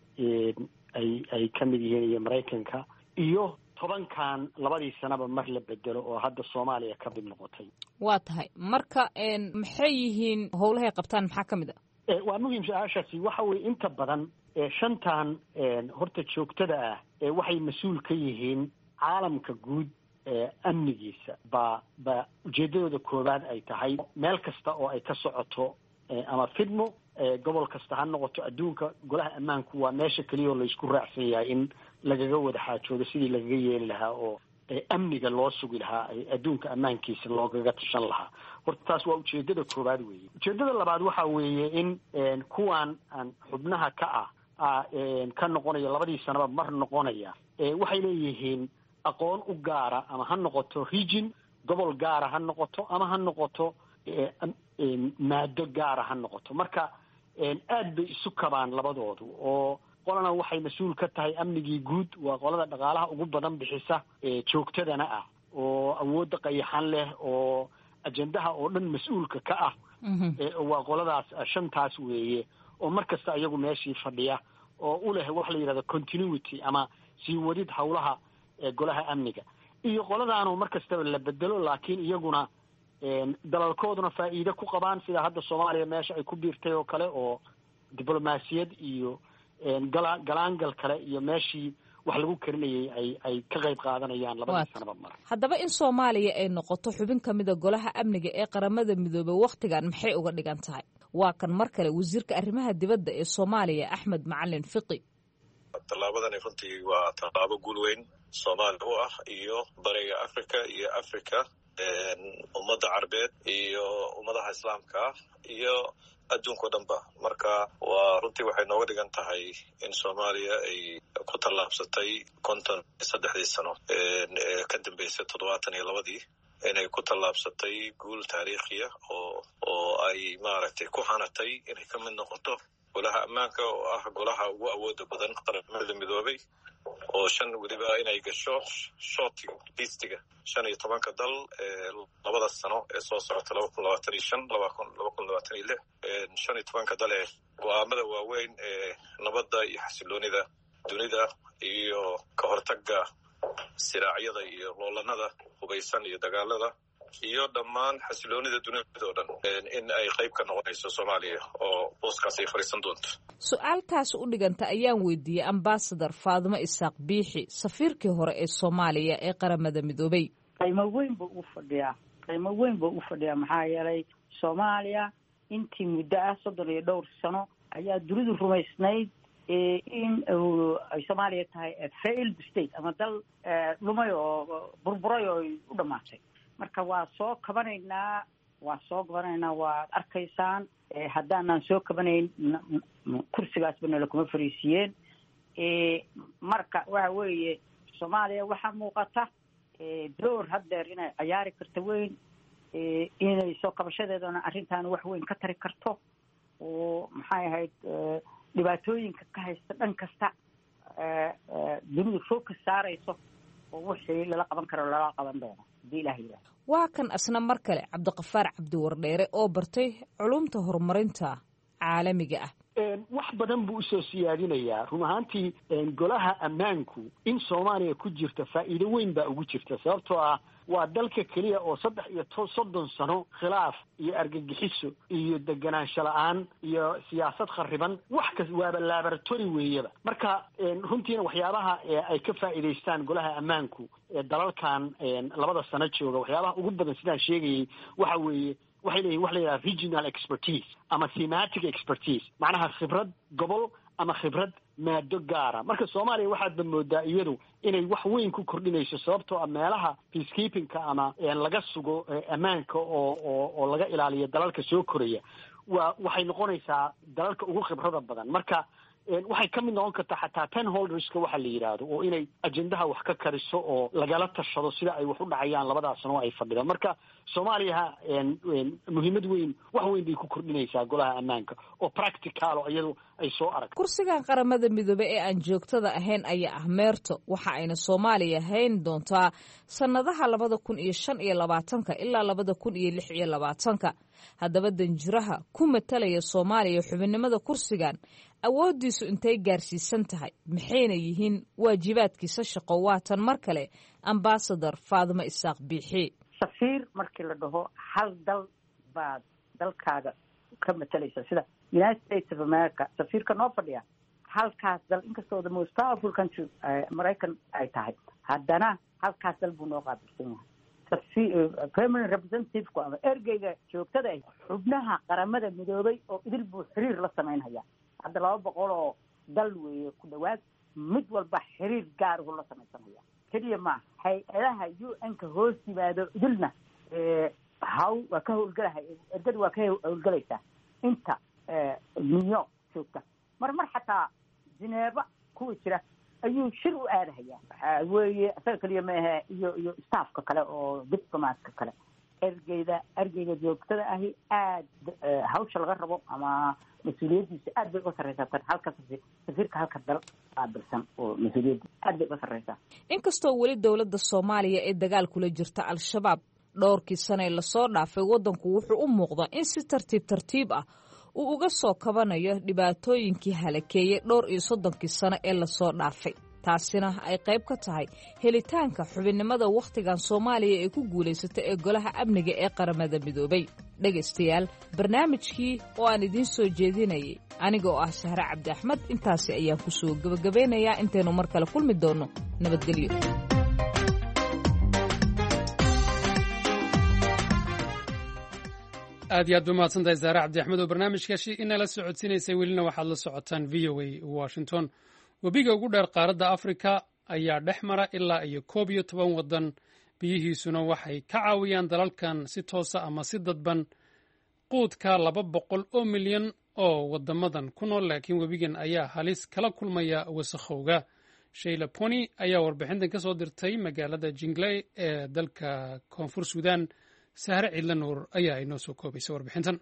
ay ka mid yihiin iyo Mareykanka iyo 10kan labadii sanaba mar la bedelo oo hadda Soomaaliya ka mid noqotay. waa tahay marka maxay yihiin howlahay qabtaan maxaa ka mid ah? waa muhiim su'aashaasi waxa weeye inta badan 5tan horta joogtada ah waxay mas'uul ka yihiin caalamka guud amnigiisa ba ujeedadooda koowaad ay tahay meel kasta oo ay ka socoto ama fidmo gobol kasta ha noqoto adduunka golaha ammaanku waa meesha keliya oo la isku raacsan yahay in lagaga wada xaajoodo sidii lagaga yeeli lahaa oo amniga loo sugi lahaa adduunka ammaankiisa loogaga tashan lahaa. horta taas waa ujeedada koowaad weeye. ujeedada labaad waxa weeye in kuwan aan xubnaha ka ka noqonaya labadii sanaba mar noqonaya waxay leeyihiin aqoon u gaara ama ha noqoto region gobol gaara ha noqoto ama ha noqoto maado gaara ha noqoto. marka aad bay isu kabaan labadoodu oo qolana waxay mas-uul ka tahay amnigii guud waa qolada dhaqaalaha ugu badan bixisa joogtadana ah oo awoodda qayaxan leh oo ajendaha oo dhan mas-uulka ka ah waa qoladaas 5taas weeye oo markasta iyagu meeshii fadhiya oo u leh wax la yidhahdo continuity ama sii wadid howlaha golaha amniga. iyo qoladaanu markastaba la bedelo laakiin iyaguna dalalkooduna faa'iido ku qabaan sida hadda Soomaaliya meesha ay ku biirtay oo kale oo diblomaasiyad iyo galaangal kale iyo meeshii wax lagu karinayay ay ka qayb qaadanayaan labadii sanaba mar. haddaba in Soomaaliya ay noqoto xubin ka mid ah golaha amniga ee qaramada midoobay waqtigan maxay uga dhigan tahay? waa kan mar kale wasiirka arrimaha dibadda ee Soomaaliya Axmed Macalin Fiqi. tallaabadani runtii waa tallaabo guul weyn Soomaaliya u ah iyo bariga Afrika iyo Afrika ummadda Carbeed iyo ummadaha Islaamka iyo adduunka oo dhanba. marka waa runtii waxay nooga dhigan tahay in Soomaaliya ay ku tallaabsatay 53 sano ka dambeysay 72 inay ku tallaabsatay guul taariikhiya oo ay maaragtay ku hanatay inay ka mid noqoto golaha ammaanka oo ah golaha ugu awooda badan qaramada midoobay oo 5 weliba inay gasho shooting listiga 15 dal labada sano ee soo socota 2025 2026 15 dal ee go'aamada waaweyn ee nabadda iyo xasiloonida dunida iyo ka hortagga siraacyada iyo loolanada hubaysan iyo dagaalada iyo dhammaan xasiloonida dunida oo dhan in ay qayb ka noqonayso Soomaaliya oo booskaas ay fariisan doonto. su-aaltaas u dhiganta ayaan weydiiyey Ambassador Faadimo Isaaq Biixi safiirkii hore ee Soomaaliya ee qaramada midoobay. qiimo weyn buu u fadhiyaa maxaa yeelay Soomaaliya intii muddo 32 sano ayaa dunidu rumaysnayd in ay Soomaaliya tahay failed state ama dal lumay oo burburay oo u dhamaatay. marka waa soo kabanaynaa waad arkaysaan haddaanan soo kabanayn kursigaasba nala kuma fariisiyeen. marka waxa weeye Soomaaliya waxaa muuqata door haddeer inay ciyaari karto weyn inay soo kabashadeedana arrintan wax weyn ka tari karto oo maxay ahayd dhibaatooyinka ka haysta dhan kasta dunidu focus saarayso oo wixii lala qaban karo lala qaban doono hadii Ilaahay yiraahdo. waa kan asna mar kale cabdiqafaar cabdi wardheere oo bartay culuumta horumarinta caalamiga ah. wax badan buu usoo siyaadinayaa run ahaantii golaha ammaanku in Soomaaliya ku jirta faa'iido weyn baa ugu jirta sababtoo ah waa dalka kaliya oo 30 sano khilaaf iyo argagixiso iyo deganaansho la'aan iyo siyaasad khariban wax kas waaba laboratory weeyaba. marka runtiina waxyaabaha ay ka faa'iideystaan golaha ammaanku dalalkan labada sano jooga waxyaabaha ugu badan sidaan sheegayay waxa weeye waxay leeyihiin wax la yidhaha regional expertise ama thematic expertise macnaha khibrad gobol ama khibrad maado gaara. marka Soomaaliya waxaad moodaa iyadu inay wax weyn ku kordhinayso sababtoo ah meelaha peacekeepingka ama laga sugo ammaanka oo laga ilaaliyo dalalka soo koraya waxay noqonaysaa dalalka ugu khibrada badan. marka waxay ka mid noqon kartaa xataa pen holderska waxa la yidhaahdo oo inay ajendaha wax ka kariso oo lagala tashado sida ay wax u dhacayaan labadaas sano ay fadhidaan. marka soomaaliya muhiimad weyn wax weyn bay ku kordhinaysaa golaha ammaanka oo practical oo iyadu ay soo aragto. kursigan qaramada midoobey ee aan joogtada ahayn ayaa ah meerto waxa ayna soomaaliya hayn doontaa sannadaha 2025 ilaa 2026. haddaba danjiraha ku matalaya soomaaliya xubinnimada kursigan awooddiisu intay gaarsiisan tahay maxayna yihiin waajibaadkiisa shaqo waatan mar kale ambasador faadimo isaaq biixi. safiir markii la dhaho hal dal baad dalkaaga ka matalaysa sida United States of America safiirka noo fadhiya halkaas dal inkastoo the most powerful country American ay tahay haddana halkaas dal buu noo qaabilsan yahay. permanent representative ku ama ergeyga joogtada ah xubnaha qaramada midoobay oo idil buu xiriir la sameynaya. hadda 200 oo dal weeye ku dhawaad mid walba xiriir gaar ah la sameysanaya. kaliya ma hay-adaha UN-ka hoos yimaado idilna waa ka howlgalahay ergada waa ka howlgalaysaa inta New York joogta mar xataa Geneva kuwa jira ayuu shir u aadahaya. waxaa weeye asaga kaliya maaha iyo staffka kale oo diplomatka kale ergeyga joogtada ahi aad hawsha laga rabo ama mas-uuliyaddiisa aad bay uga sarreysaa halka safiirka halka dal qaabilsan oo mas-uuliyadda aad bay uga sarreysaa. inkastoo weli dowladda soomaaliya ee dagaal kula jirta al-shabaab dhowrkii sane lasoo dhaafay waddanku wuxuu u muuqdaa in si tartiib ah uu uga soo kabanayo dhibaatooyinkii halakeeyey 30 sano ee lasoo dhaafay. taasina ay qayb ka tahay helitaanka xubinnimada wakhtigan soomaaliya ee ku guulaysata ee golaha amniga ee qaramada midoobay. dhegaystayaal barnaamijkii oo aan idiin soo jeedinayay aniga oo ah Sahre Cabdi Axmed intaasi ayaan ku soo gabagabeynayaa intaynu mar kale kulmi doono. nabadgelyo. aad iyo aad ba mahadsantahay Sahre Cabdi Axmed oo barnaamijkaasi inala socodsiinaysay. welina waxaad la socotaan VOA Washington. webiga ugu dheer qaaradda Afrika ayaa dhex mara ilaa iyo 11 waddan biyihiisuna waxay ka caawiyaan dalalkan si toosa ama si dadban quudka 200 oo milyan oo waddamadan ku nool. laakiin webigan ayaa halis kala kulmaya wasakhowga. Sheila Pony ayaa warbixintan ka soo dirtay magaalada Jingley ee dalka koonfur Suudaan. Sahre Ciidla Nuur ayaa inoo soo koobaysa warbixintan.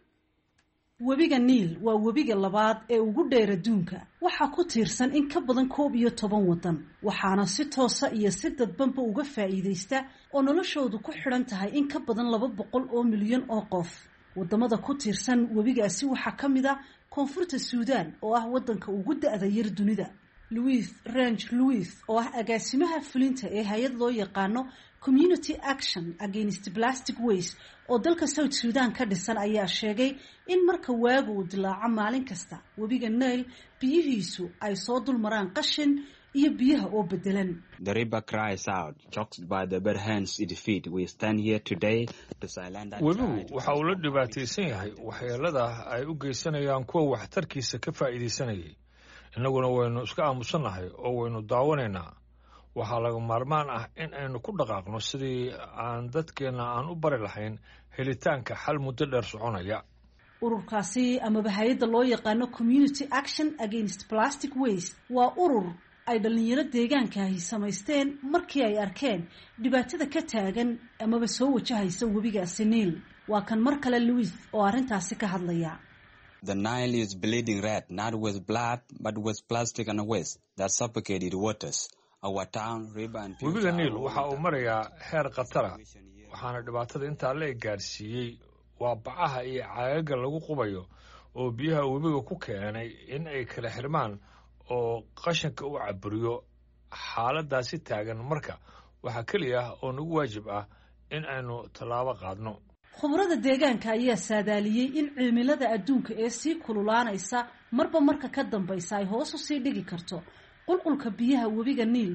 webiga Niil waa webiga labaad ee ugu dheer adduunka. waxaa ku tiirsan in ka badan 11 waddan, waxaana si toosa iyo si dadbanba uga faa'iideysta oo noloshoodu ku xidhan tahay in ka badan 200 oo milyan oo qof. waddamada ku tiirsan webigaasi waxaa ka mid ah koonfurta Suudaan oo ah waddanka ugu da'da yar dunida. Louis Range Louis oo ah agaasimaha fulinta ee hay'ad loo yaqaano Community Action Against Plastic Waste oo dalka South Sudan ka dhisan ayaa sheegay in marka waagu uu dilaaco maalin kasta webiga Nile biyihiisu ay soo dulmaraan qashin iyo biyaha oo bedelan. The river cries out, choked by the bare hands it feet. We stand here today to silence that. webigu waxa uu la dhibaataysan yahay waxyeelada ay u geysanayaan kuwa waxtarkiisa ka faa'iideysanayay. innaguna waynu iska aamusanahay oo waynu daawanaynaa. waxaa laga maarmaan ah in aynu ku dhaqaaqno sidii aan dadkeena aan u bari lahayn helitaanka xal muddo dheer soconaya. ururkaasi amaba hay'adda loo yaqaano Community Action Against Plastic Waste waa urur ay dhalinyaro deegaankaahi samaysteen markii ay arkeen dhibaatada ka taagan amaba soo wajahaysa webigaasi Niil. waa kan mar kale Louis oo arrintaasi ka hadlaya. The Nile is bleeding red, not with blood, but with plastic and waste that suffocated waters. Our town, river and webiga Niil waxa uu marayaa heer khatara, waxaana dhibaatada intaa la gaarsiiyey waa bacaha iyo caagaga lagu qubayo oo biyaha webiga ku keenay in ay kala xirmaan oo qashinka u caburiyo. xaaladaasi taagan marka waxa kaliya oo nagu waajib ah in aynu tallaabo qaadno. khubarada deegaanka ayaa saadaaliyey in cimilada adduunka ee sii kululaanaysa marba marka ka dambaysa ay hoos u sii dhigi karto qulqulka biyaha webiga Niil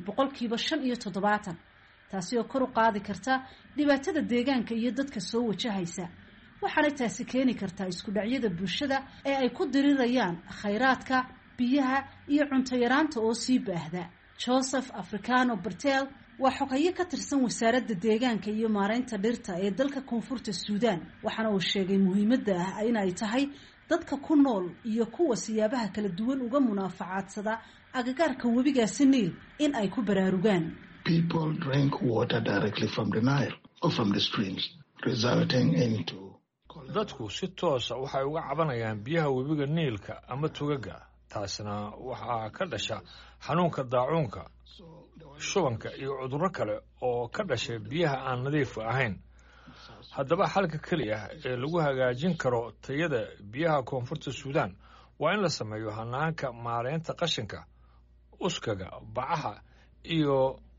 75%. taasi oo kor u qaadi karta dhibaatada deegaanka iyo dadka soo wajahaysa. waxaana taasi keeni kartaa isku dhacyada bulshada ee ay ku dirirayaan khayraadka biyaha iyo cunto yaraanta oo sii baahda. Joseph Africano Bertel waa xogaye ka tirsan wasaaradda deegaanka iyo maareynta dhirta ee dalka koonfurta Suudaan. waxaana uu sheegay muhiimadda ah in ay tahay dadka ku nool iyo kuwa siyaabaha kala duwan uga munaafacaadsada agagaarka webigaasi niil in ay ku baraarugaan. People drink water directly from the Nile or from the streams, resulting into dadku si toosa waxay uga cabanayaan biyaha webiga niilka ama tugaga, taasna waxaa ka dhasha xanuunka daacuunka, shubanka iyo cudurro kale oo ka dhashay biyaha aan nadiif ahayn. haddaba xalka keliya ee lagu hagaajin karo tayada biyaha koonfurta Suudaan waa in la sameeyo hanaanka maareynta qashinka, uskaga, bacaha iyo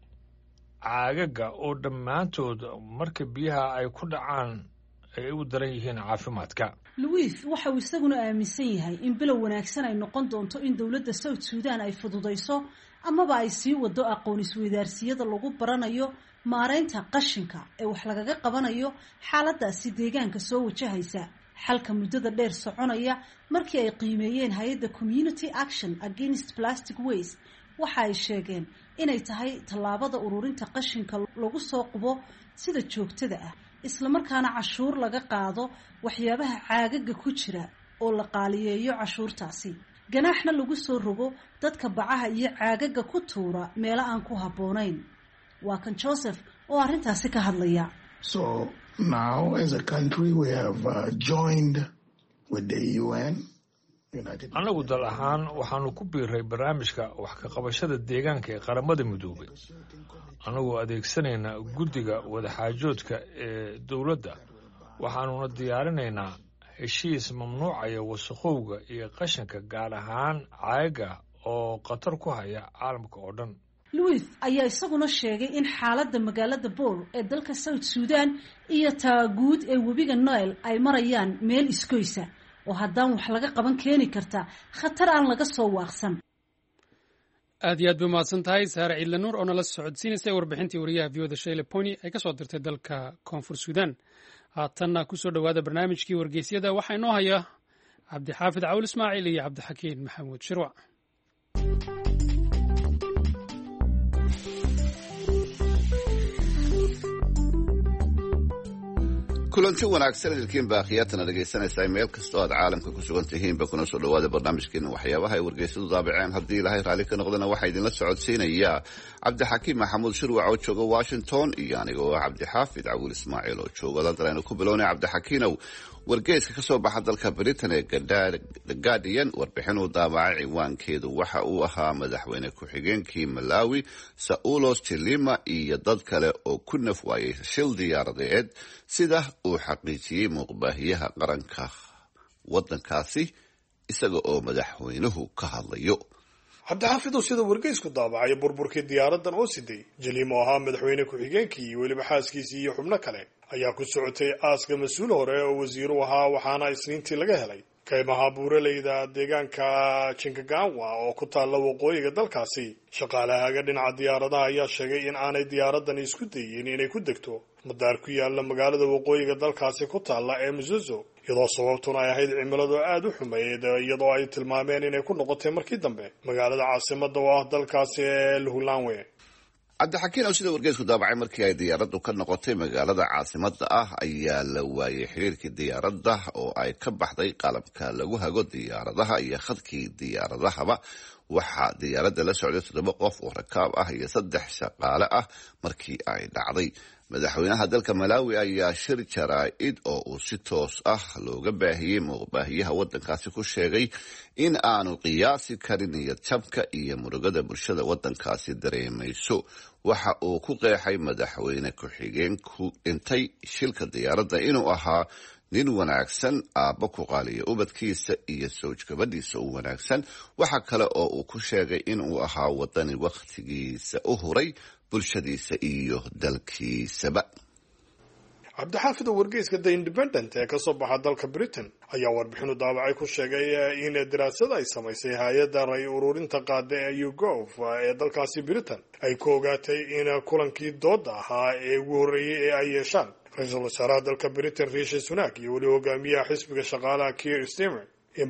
caagaga oo dhammaantood marka biyaha ay ku dhacaan ay u daran yihiin caafimaadka. Louis waxa uu isaguna aaminsan yahay in bilow wanaagsan ay noqon doonto in dawladda South Sudan ay fududayso amaba ay sii wado aqoon isweydaarsiyada lagu baranayo maareynta qashinka ee wax lagaga qabanayo xaaladaasi deegaanka soo wajahaysa. xalka muddada dheer soconaya markii ay qiimeeyeen hay'adda Community Action Against Plastic Waste waxa ay sheegeen inay tahay tallaabada ururinta qashinka lagu soo qubo sida joogtada ah, isla markaana cashuur laga qaado waxyaabaha caagaga ku jira oo la qaaliyeeyo cashuurtaasi, ganaaxna lagu soo rogo dadka bacaha iyo caagaga ku tuura meelo aan ku habboonayn. waa kan Joseph oo arrintaasi ka hadlaya. So now as a country we have joined with the UN. anagu dal ahaan waxaanu ku biiray barnaamijka wax ka qabashada deegaanka ee qaramada midoobay, anagoo adeegsanayna guddiga wadaxaajoodka ee dawladda. waxaanuna diyaarinaynaa heshiis mamnuucaya wasakhowga iyo qashinka gaar ahaan caaga oo khatar ku haya caalamka oo dhan. Louis ayaa isaguna sheegay in xaaladda magaalada Bor ee dalka South Sudan iyo taaguud ee webiga Nile ay marayaan meel iskoysa oo haddaan wax laga qaban keeni karta khatar aan laga soo waaqsan. aad iyo aad bay mahadsan tahay Saare Ciidle Nuur oo nala socodsiinaysay warbixintii wariyaha VOda Sheila Pony ay ka soo dirtay dalka Koonfur Suudaan. haatanna ku soo dhowaada barnaamijkii wargeysyada waxaa inoo haya Cabdixaafid Cawl Ismaaciil iyo Cabdixakiin Maxamuud Shirwac. kulanti wanaagsan idinkiin baaqiyaatana dhegaysanaysaa meel kastoo aad caalamka ku sugan tihiinba kuna soo dhowaada barnaamijkeena waxyaabaha ay wargeysadu daabaceen. haddii ilaahay raalli ka noqdana waxaa idinla socodsiinayaa Cabdixakiin Maxamuud Shirwac oo jooga Washington iyo anigoo Cabdixaafid Cawl Ismaaciil oo jooga London. aynu ku bilownay Cabdixakiinow, wargeyska ka soo baxa dalka Britain ee The Guardian warbixin uu daabacay ciwaankeedu waxa uu ahaa madaxweyne ku-xigeenkii Malawi Saulos Chilima iyo dad kale oo ku naf waayay shil diyaaradeed sida uu xaqiijiyey muuqbaahiyaha qaranka waddankaasi isaga oo madaxweynuhu ka hadlayo. cabdixaafid oo sida wargeysku daabacay burburkii diyaaradan oo siday Chilima oo ahaa madaxweyne ku-xigeenkii iyo weliba xaaskiisii iyo xubno kale ayaa ku socotay aaska mas-uul hore oo wasiiru ahaa, waxaana isniintii laga helay kaymaha buuraleyda deegaanka Chingaganwa oo ku taalla waqooyiga dalkaasi. shaqaalaha dhinaca diyaaradaha ayaa sheegay in aanay diyaaradan isku dayin inay ku degto madaar ku yaalla magaalada waqooyiga dalkaasi ku taalla ee Mzozo, iyadoo sababtuna ay ahayd cimiladu aad u xumeyd, iyadoo ay tilmaameen inay ku noqotay markii dambe magaalada caasimadda oo ah dalkaasi ee Lhulanwe. Cabdixakiin oo sida wargeysku daabacay markii ay diyaaraddu ka noqotay magaalada caasimadda ah ayaa la waayay xiriirkii diyaaradda oo ay ka baxday qalabka lagu hago diyaaradaha iyo khadkii diyaaradahaba. waxaa diyaaradda la socday 7 qof oo rakaab ah iyo 3 shaqaale ah markii ay dhacday. madaxweynaha dalka Malawi ayaa shir jaraa'id oo uu si toos ah looga baahiyey muuqbaahiyaha waddankaasi ku sheegay in aanu qiyaasi karin niyad jabka iyo murugada bulshada waddankaasi dareemayso. waxa uu ku qeexay madaxweyne ku-xigeenku dhintay shilka diyaaradda inuu ahaa nin wanaagsan, aabba ku qaaliya ubadkiisa iyo sawj gabadhiisa u wanaagsan. waxa kale oo uu ku sheegay inuu ahaa wadani wakhtigiisa u huray bulshadiisa iyo dalkiisaba. cabdixaafid oo wargeyska The Independent ee ka soo baxa dalka Britain ayaa warbixinu daabacay ku sheegay in daraasad ay samaysay hay'adda ray ururinta qaada ee YouGov ee dalkaasi Britain ay ku ogaatay in kulankii dooda ahaa ee ugu horreeyay ee ay yeeshaan ra-iisul wasaaraha dalka Britain Rishi Sunak iyo weli hogaamiyaha xisbiga shaqaalaha Keir Starmer in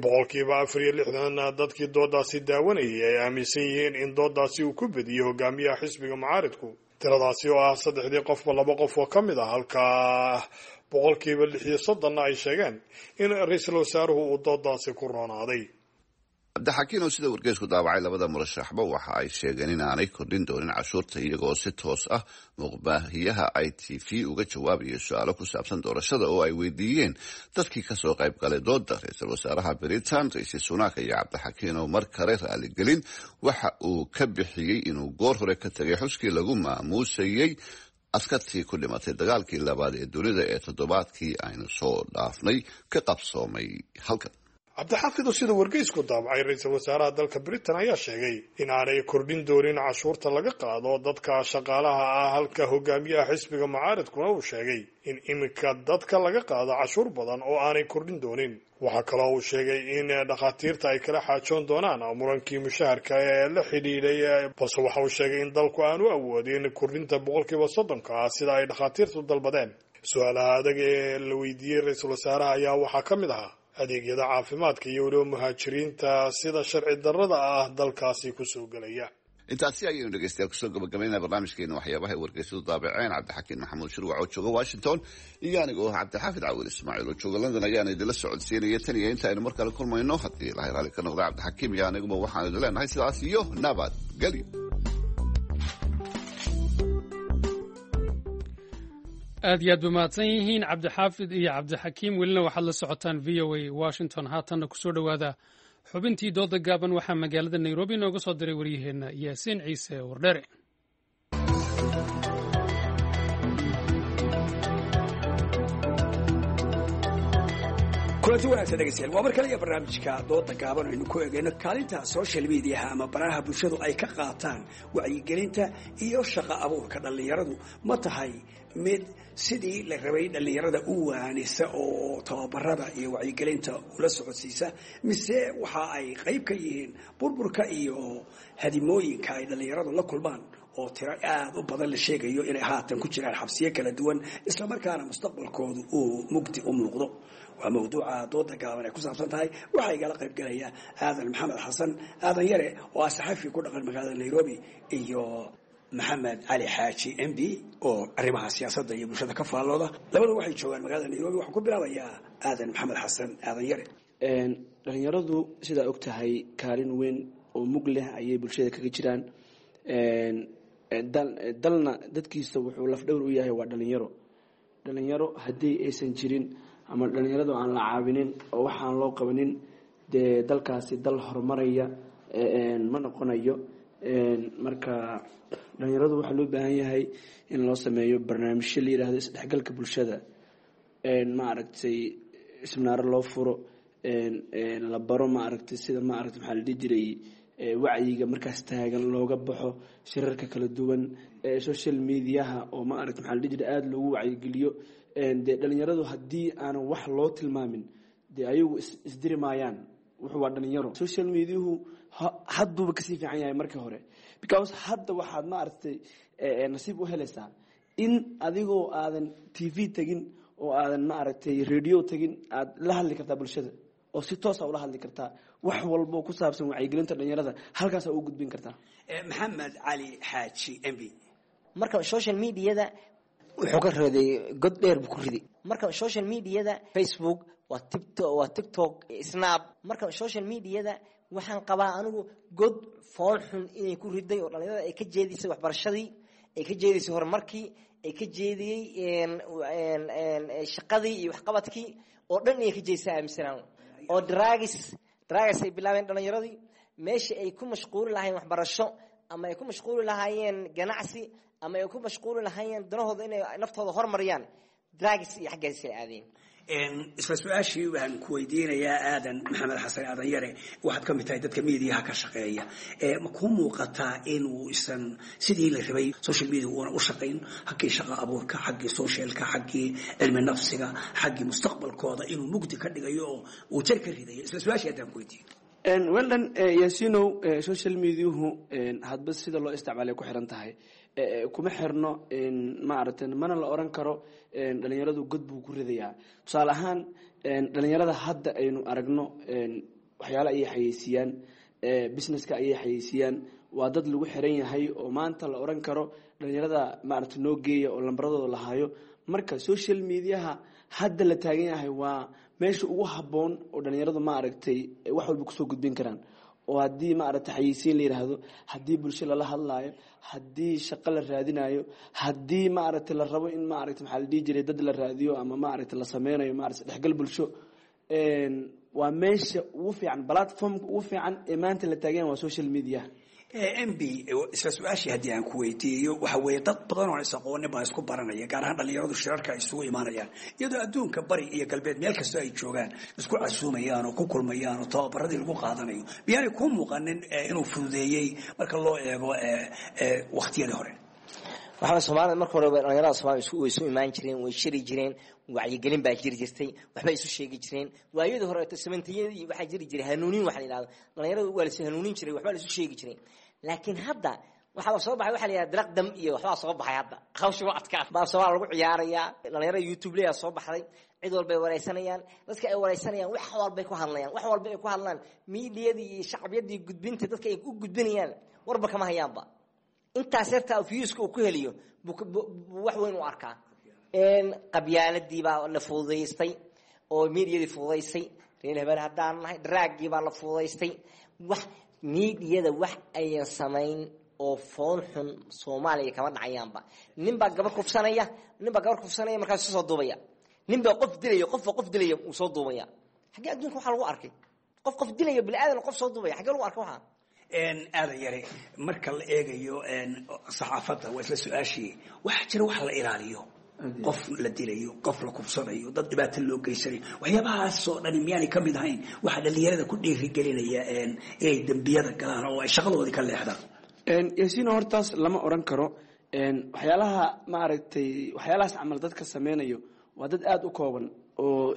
64% dadkii doodaasi daawanayay ay aaminsan yihiin in doodaasi uu ku badiyo hogaamiyaha xisbiga mucaaridku. tiradaasi oo ah 3 qofba 2 qof oo ka mid ah, halka boqolkiiba 36 ay sheegeen in ra-iisul wasaaruhu uu doodaasi ku roonaaday. cabdixakiin oo sida wargeysku daabacay labada murashaxba waxa ay sheegeen in aanay kordhin doonin cashuurta iyagoo si toos ah muuqbaahiyaha ITV uga jawaabayo su-aalo ku saabsan doorashada oo ay weydiiyeen dadkii kasoo qayb galay dooda. ra-iisul wasaaraha Britain Rishi Sunak iyo cabdixakiin oo mar kale raaligelin waxa uu ka bixiyey inuu goor hore ka tegay xuskii lagu maamuusayey askartii ku dhimatay dagaalkii labaad ee dunida ee toddobaadkii aynu soo dhaafnay ka qabsoomay halkan. cabdixaafid oo sida wargeysku daabacay ra-iisul wasaaraha dalka Britain ayaa sheegay in aanay kordhin doonin cashuurta laga qaado dadka shaqaalaha ah, halka hogaamiyaha xisbiga mucaaradkuna uu sheegay in iminka dadka laga qaado cashuur badan oo aanay kordhin doonin. waxaa kaloo uu sheegay in dhakhaatiirta ay kala xaajoon doonaan murankii mushaharka ee la xidhiidhay, balse waxa uu sheegay in dalku aanu awoodin kordhinta 30% sida ay dhakhaatiirtu dalbadeen. su-aalaha adag ee la weydiiyey ra-iisul wasaaraha ayaa waxaa ka mid ahaa adeegyada caafimaadka iyo weliba muhaajiriinta sida sharci darrada ah dalkaasi kusoo gelaya. intaasi ayaynu dhegeystayaal kusoo gabagabaynaa barnaamijkeena waxyaabaha wargeysadu daabaceen. cabdixakiin maxamuud shirwac oo jooga Washington iyo anigoo cabdixaafid caawil ismaaciil oo jooga London ayaan idinla socodsiinaya tan iyo inta aynu mar kale kulmayno. haddii ilaahay raalli ka noqda cabdixakiim iyo aniguba waxaan idin leenahay sidaas iyo nabadgelyo. aad iyo aad ba mahadsan yihiin cabdixaafid iyo cabdixakiim. welina waxaad la socotaan VOA Washington. haatanna kusoo dhowaada xubintii dooda gaaban. waxaa magaalada Nairobi nooga soo diray waryaheena Yaasiin Ciise Wardhere. kulanti wanaagsan dhegeystayaal, waa mar kale iyo barnaamijka dooda gaaban aynu ku eegayno kaalinta social mediaha ama baraha bulshadu ay ka qaataan wacyigelinta iyo shaqo abuurka dhallinyaradu ma tahay mid sidii la rabay dhallinyarada u waanisa oo tababarada iyo wacyigelinta ula socodsiisa, mise waxa ay qayb ka yihiin burburka iyo hadimooyinka ay dhallinyaradu la kulmaan oo tiro aad u badan la sheegayo inay haatan ku jiraan xabsiyo kala duwan isla markaana mustaqbalkoodu uu mugdi u muuqdo. waa mawduuca dooda gaaban ay ku saabsan tahay. waxaa igala qayb galaya aadan maxamed xasan aadan yare oo ah saxafi ku dhaqan magaalada Nairobi iyo maxamed cali xaaji MB oo arrimaha siyaasadda iyo bulshada ka faallooda. labadu waxay joogaan magaalada Nairobi. waxaan ku bilaabayaa aadan maxamed xasan. aadan yare, dhalinyaradu sidaa og tahay kaalin weyn oo mug leh ayay bulshada kaga jiraan. dalna dadkiisa wuxuu lafdhowr u yahay waa dhalinyaro haddii aysan jirin ama dhalinyaradu aan la caawinin oo waxaan loo qabanin dee dalkaasi dal horumaraya ma noqonayo. marka dhalinyaradu waxaa loo baahan yahay in loo sameeyo barnaamijyo la yidhaahdo isdhexgalka bulshada, maaragtay seminaaro loo furo, la baro maaragtay sida maaragtay maxaa la dhihi jiray wacyiga markaas taagan looga baxo, shirarka kala duwan, social mediaha oo maaragtay maxaa la dhihi jiray aada loogu wacyigeliyo. dee dhalinyaradu haddii aanan wax loo tilmaamin dee ayagu isdiri maayaan. wuxuu waa dhalinyaro. social mediahu hadduuba kasii fiican yahay markii hore, because hadda waxaad maaragtay nasiib u helaysaa in adigoo aadan TV tegin oo aadan maaragtay radio tegin aad la hadli kartaa bulshada oo si toosa ula hadli kartaa wax walbo ku saabsan wacyigelinta dhalinyarada halkaas u gudbin kartaa. maxamed cali xaaji MB, marka social mediada wuxuu ka raday god dheer buu ku riday. marka social mediada Facebook waa TikTok, Snap, marka social mediada waxaan qabaa anigu god fool xun inay ku riday oo dhalinyarada ay ka jeedisay waxbarashadii, ay ka jeedisay horumarkii, ay ka jeediyey shaqadii iyo waxqabadkii oo dhan ay ka jeedisay aaminsanaan oo drugs ay bilaabeen dhalinyaradii meeshii ay ku mashquuli lahaayeen waxbarasho ama ay ku mashquuli lahaayeen ganacsi ama ay ku mashquuli lahaayeen danahooda inay naftooda horumariyaan drugs iyo xaggeesa ay aadeen. isla su-aashii waxaan ku weydiinayaa aadan maxamed xasan aadan yare, waxaad ka mid tahay dadka miidiyaha ka shaqeeya. ma kuu muuqataa inuu isan sidii la rabay social media uuna u shaqayn xaggii shaqo abuurka, xaggii socialka, xaggii cilmi nafsiga, xaggii mustaqbalkooda inuu mugdi ka dhigayo oo uu jar ka ridayo? isla su-aashii haddaan ku weydiiyo. weldan yaasinow, social mediahu hadba sida loo isticmaalay ku xiran tahay. kuma xirno maaragtay mana la oran karo dhalinyaradu god buu ku ridayaa. tusaale ahaan dhalinyarada hadda aynu aragno waxyaalo ayay xayeysiiyaan, businesska ayay xayeysiiyaan, waa dad lagu xiran yahay oo maanta la oran karo dhalinyarada maaragtay noo geeya oo lambaradooda la hayo marka social mediaha hadda la taagan yahay waa meesha ugu haboon oo dhalinyaradu maaragtay wax walba kusoo gudbin karaan oo haddii maaragtay xayeysiin la yidhaahdo haddii bulsho lala hadlaayo haddii shaqo la raadinayo haddii maaragtay la rabo in maaragtay maxaa la dhihi jiray dad la raadiyo ama maaragtay la sameynayo maaragtay dhexgal bulsho waa meesha ugu fiican platformka ugu fiican ee maanta la taagan waa social media mb isla su-aashii haddii aan ku weydiiyo waxa weeye dad badan oo is aqoonin baa isku baranaya gaar ahaan dhalinyaradu shirarka ay isugu imaanayaan iyadoo adduunka bari iyo galbeed meel kastoo ay joogaan isku casuumayaan oo ku kulmayaan oo tababaradii lagu qaadanayo miyaanay kuu muuqanin inuu fududeeyey marka loo eego waqtiyadii hore waxaa Soomaaliya marka hore dhalinyarada Soomaaliya way isu imaan jireen way shiri jireen wacyigelin baa jirtay waxba isu sheegi jireen waayadii hore tasmantiyadii waxa jiray hanuunin waxa la yiraahdo dhalinyaradu waa la hanuunin jiray waxba la isu sheegi jireen laakiin hadda waxa soo baxay waxa la yiraahdo diraq dam iyo waxba soo baxay hadda qawshi waa adkaa baa Soomaaliya lagu ciyaaraya dhalinyarada YouTube leeyahay soo baxday cid walba ay wareysanayaan dadka ay wareysanayaan wax walba ay ku hadlayaan wax walba ay ku hadlaan miidiyadii iyo shacbiyadii gudbinta dadka ay u gudbinayaan warba kama hayaanba intaas yarta fiiska uu ku heliyo wax weyn u arkaa qabyaaladii baa la fududeystay oo miidiyadii fududeysay reer hebel haddaan nahay draagii baa la fududeystay wax miidiyada wax ayan samayn oo fool xun Soomaaliya kama dhacayaanba nin baa gabar kufsanaya markaas soo duubaya nin baa qof dilaya uu soo duubaya xagee adduunka waxa lagu arkay qof dilaya bil aadan qof soo duubaya xagee lagu arkay waxa aada yare marka la eegayo saxaafadda waa isla su-aashii waxaa jira wax la ilaaliyo qof la dilayo qof la kufsanayo dad dhibaato loo geysanayo waxyaabahaasoo dhani miyaanay ka mid ahayn waxaa dhalinyarada ku dhiirigelinaya inay dembiyada galaan oo ay shaqadoodii ka leexdaan yaasiin hortaas lama oran karo waxyaalaha maaragtay waxyaalahaas camal dadka sameynayo waa dad aada u kooban oo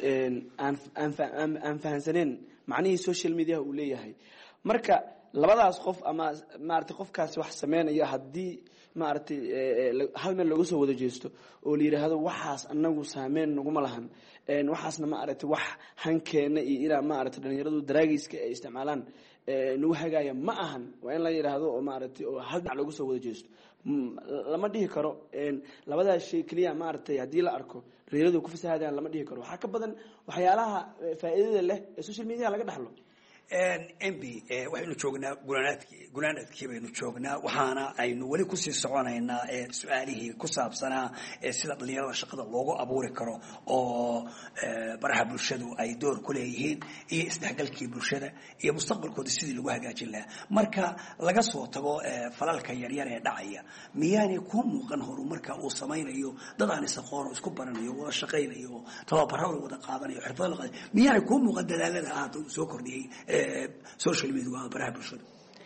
aan fahansaneen macnihii social media uu leeyahay marka labadaas qof ama maaragtay qofkaasi wax sameynaya haddii maaragtay hal meel looga soo wada jeesto oo la yidhaahdo waxaas anagu saameyn naguma lahan waxaasna maaragtay wax hankeena iyo ilaa maaragtay dhalinyaradu daraagiiska ay isticmaalaan nagu hagaaya ma ahan waa in la yidhaahdo oo maaragtay oo hal dhinac looga soo wada jeesto lama dhihi karo labadaas shay keliya maaragtay haddii la arko dhalinyaradu ku fasahaadaan lama dhihi karo waxaa ka badan waxyaalaha faa'iidada leh ee social media laga dhaxlo mb waxaynu joognaa gunaanadkii baynu joognaa waxaana aynu weli kusii soconaynaa su-aalihii ku saabsanaa sida dhalinyarada shaqada loogu abuuri karo oo baraha bulshadu ay door ku leeyihiin iyo isdhexgalkii bulshada iyo mustaqbalkooda sidii lagu hagaajin lahaa marka laga soo tago falalka yaryar ee dhacaya miyaanay ku muuqan horumarka uu samaynayo dad aan isaqoon isku baranayo wada shaqaynayo tababaro wada qaadanayo xirfado la qaadanayo miyaanay ku muuqan dadaalada aada uu soo kordhiyey social media waa baraha bulshada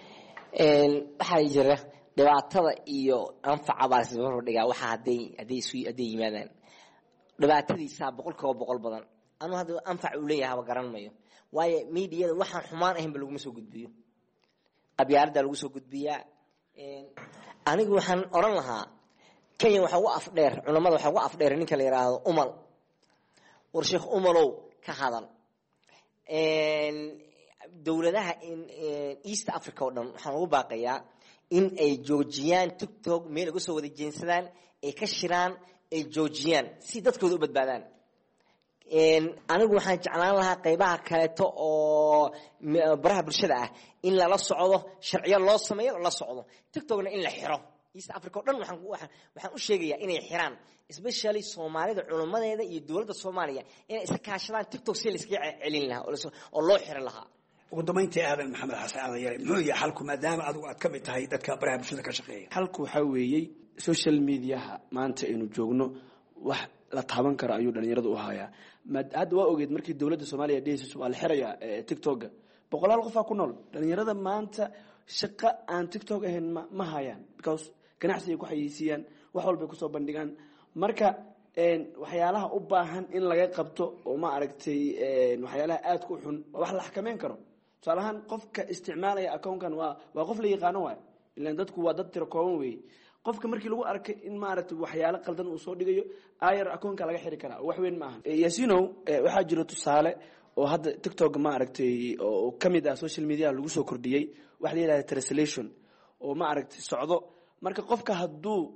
waxaa jira dhibaatada iyo anfaca baa isbarbar dhigaa waxa hadday yimaadaan dhibaatadiisa 100% badan anu hadda anfac uu leeyahay ba garan mayo waayo meediyada waxaan xumaan ahayn lagu soo gudbiyo qabyaalada lagu soo gudbiyaa anigu waxaan oran lahaa Kenya waxa ugu afdheer culimada waxa ugu afdheer ninka la yiraahdo Umal war Sheekh Umalow ka hadal dawladaha East Africa oo dhan waxaan ugu baaqayaa in ay joojiyaan TikTok meel uga soo wada jeensadaan ay ka shiraan ay joojiyaan si dadkooda u badbaadaan anigu waxaan jeclaan lahaa qaybaha kaleeto oo baraha bulshada ah in la socdo sharciyo loo sameeyo la socdo TikTokna in la xiro East Africa oo dhan waxaan u sheegayaa inay xiraan especially Soomaalida culimadeeda iyo dawladda Soomaaliya inay iska kaashadaan TikTok si la iska celin lahaa oo loo xirin lahaa ugu dambeyntii aadan maxamed xasan aadan yare muxuu yahay xalku maadaama adigu aad ka mid tahay dadka baraha bulshada ka shaqeeya xalku waxa weeyey social mediaha maanta aynu joogno wax la taaban karo ayuu dhalinyaradu u hayaa hadda waa ogeed markii dawladda Soomaaliya dhaysis waa la xirayaa TikTok boqolaal qof ku nool dhalinyarada maanta shaqo aan TikTok ahayn ma hayaan because ganacsiga ku xayeysiiyaan wax walba ku soo bandhigaan marka waxyaalaha u baahan in laga qabto oo ma aragtay waxyaalaha aad ku xun wax la xakameyn karo salahan qofka isticmaalaya account-kan waa qof la yaqaan waay ilaan dadku waa dad tiro kooban weey qofka markii lagu arkay in ma aragtay waxyaalo qaldan uu soo dhigayo ayar account-ka laga xiri karaa wax weyn ma aha yaasino waxa jiro tusaale oo hadda TikTok ma aragtay oo kamid ah social media lagu soo kordhiyay wax la yiraahdo translation oo ma aragtay socdo marka qofka hadduu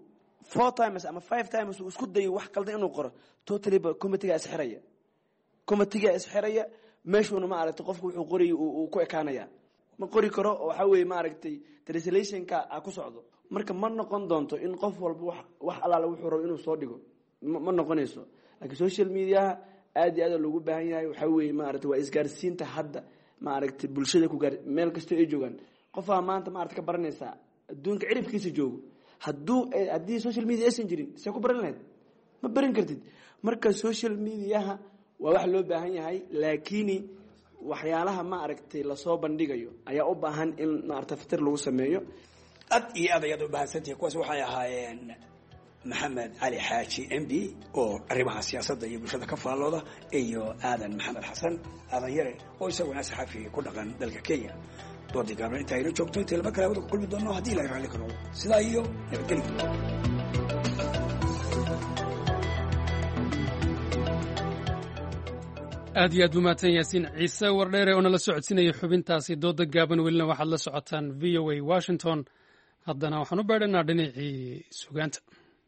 4 times ama 5 times uu isku dayo wax qaldan inuu qoro totally committee isxiraya meeshuuna ma aragtay qofku wuxuu qoray uu ku ekaanaya ma qori karo oo waxa weeye ma aragtay translationka ku socdo marka ma noqon doonto in qof walba wax alaala wuxuu rabo inuu soo dhigo ma noqonayso laakiin social media aad iyo aad loogu baahan yahay waxa weeye ma aragtay waa isgaarsiinta hadda ma aragtay bulshada ku gaar meel kasta ay joogan qofaa maanta ma aragtay ka baranaysa adduunka cirifkiisa joogo haddii social media aysan jirin see ku baran lahayd ma baran kartid marka social mediaha waa wax loo baahan yahay laakiin waxyaalaha ma aragtay la soo bandhigayo ayaa u baahan in ma aragtay fitir lagu sameeyo aad iyo aad ayaad u baahsantahay kuwaas waxay ahaayeen maxamed cali xaaji mb oo arrimaha siyaasadda iyo bulshada ka faallooda iyo aadan maxamed xasan aadan yare oo isaguna saxafi ku dhaqan dalka kenya doodii gaabna inta aynu joogto intay laba kale wada ku kulmi doono haddii ilahay raalli ka noqdo sidaa iyo nabadgelyo aad iyo aad buu mahadsan yaasiin ciise wardheere oo nala socodsiinaya xubintaasi dooda gaaban welina waxaad la socotaan v o a washington haddana waxaan u beedhanaa dhinacii sugaanta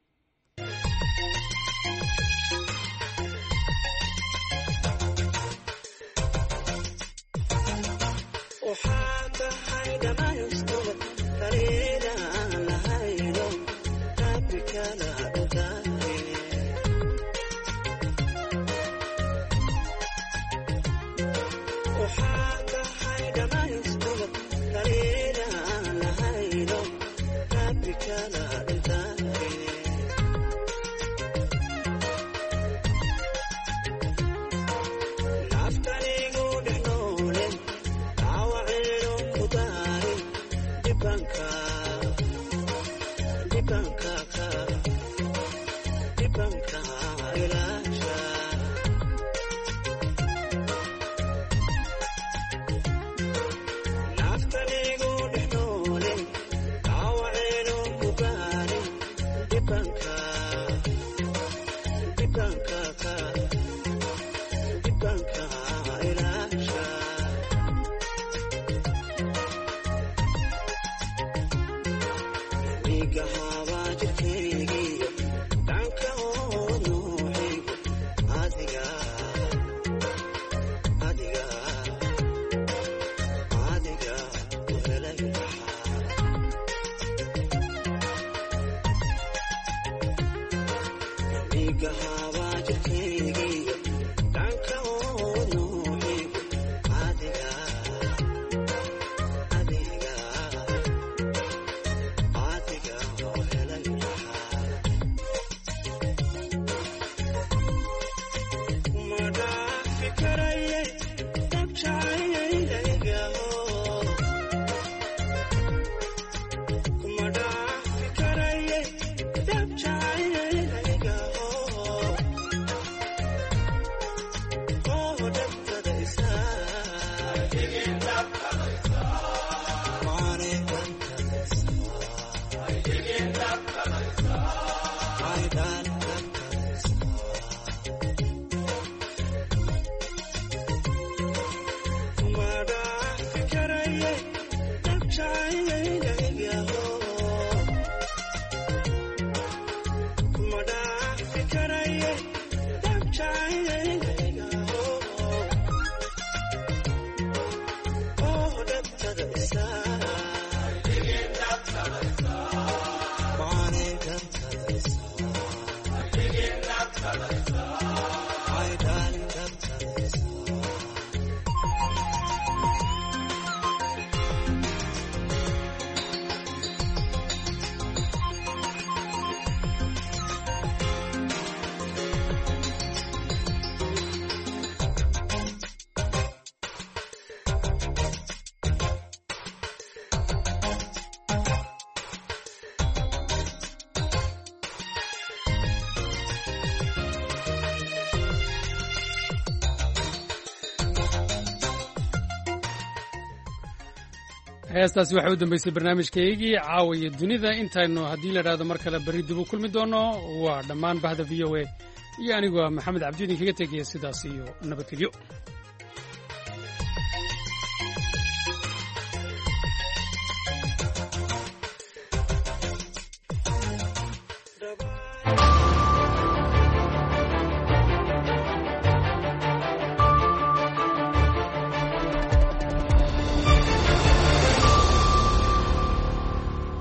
heestaasi waxay u dambaysay barnaamijkaygii caawiya dunida intaynu haddii la idhahdo mar kale berri dib u kulmi doono waa dhammaan bahda v o a iyo anigoo maxamed cabdi idinkaga tegaya sidaas iyo nabadgelyo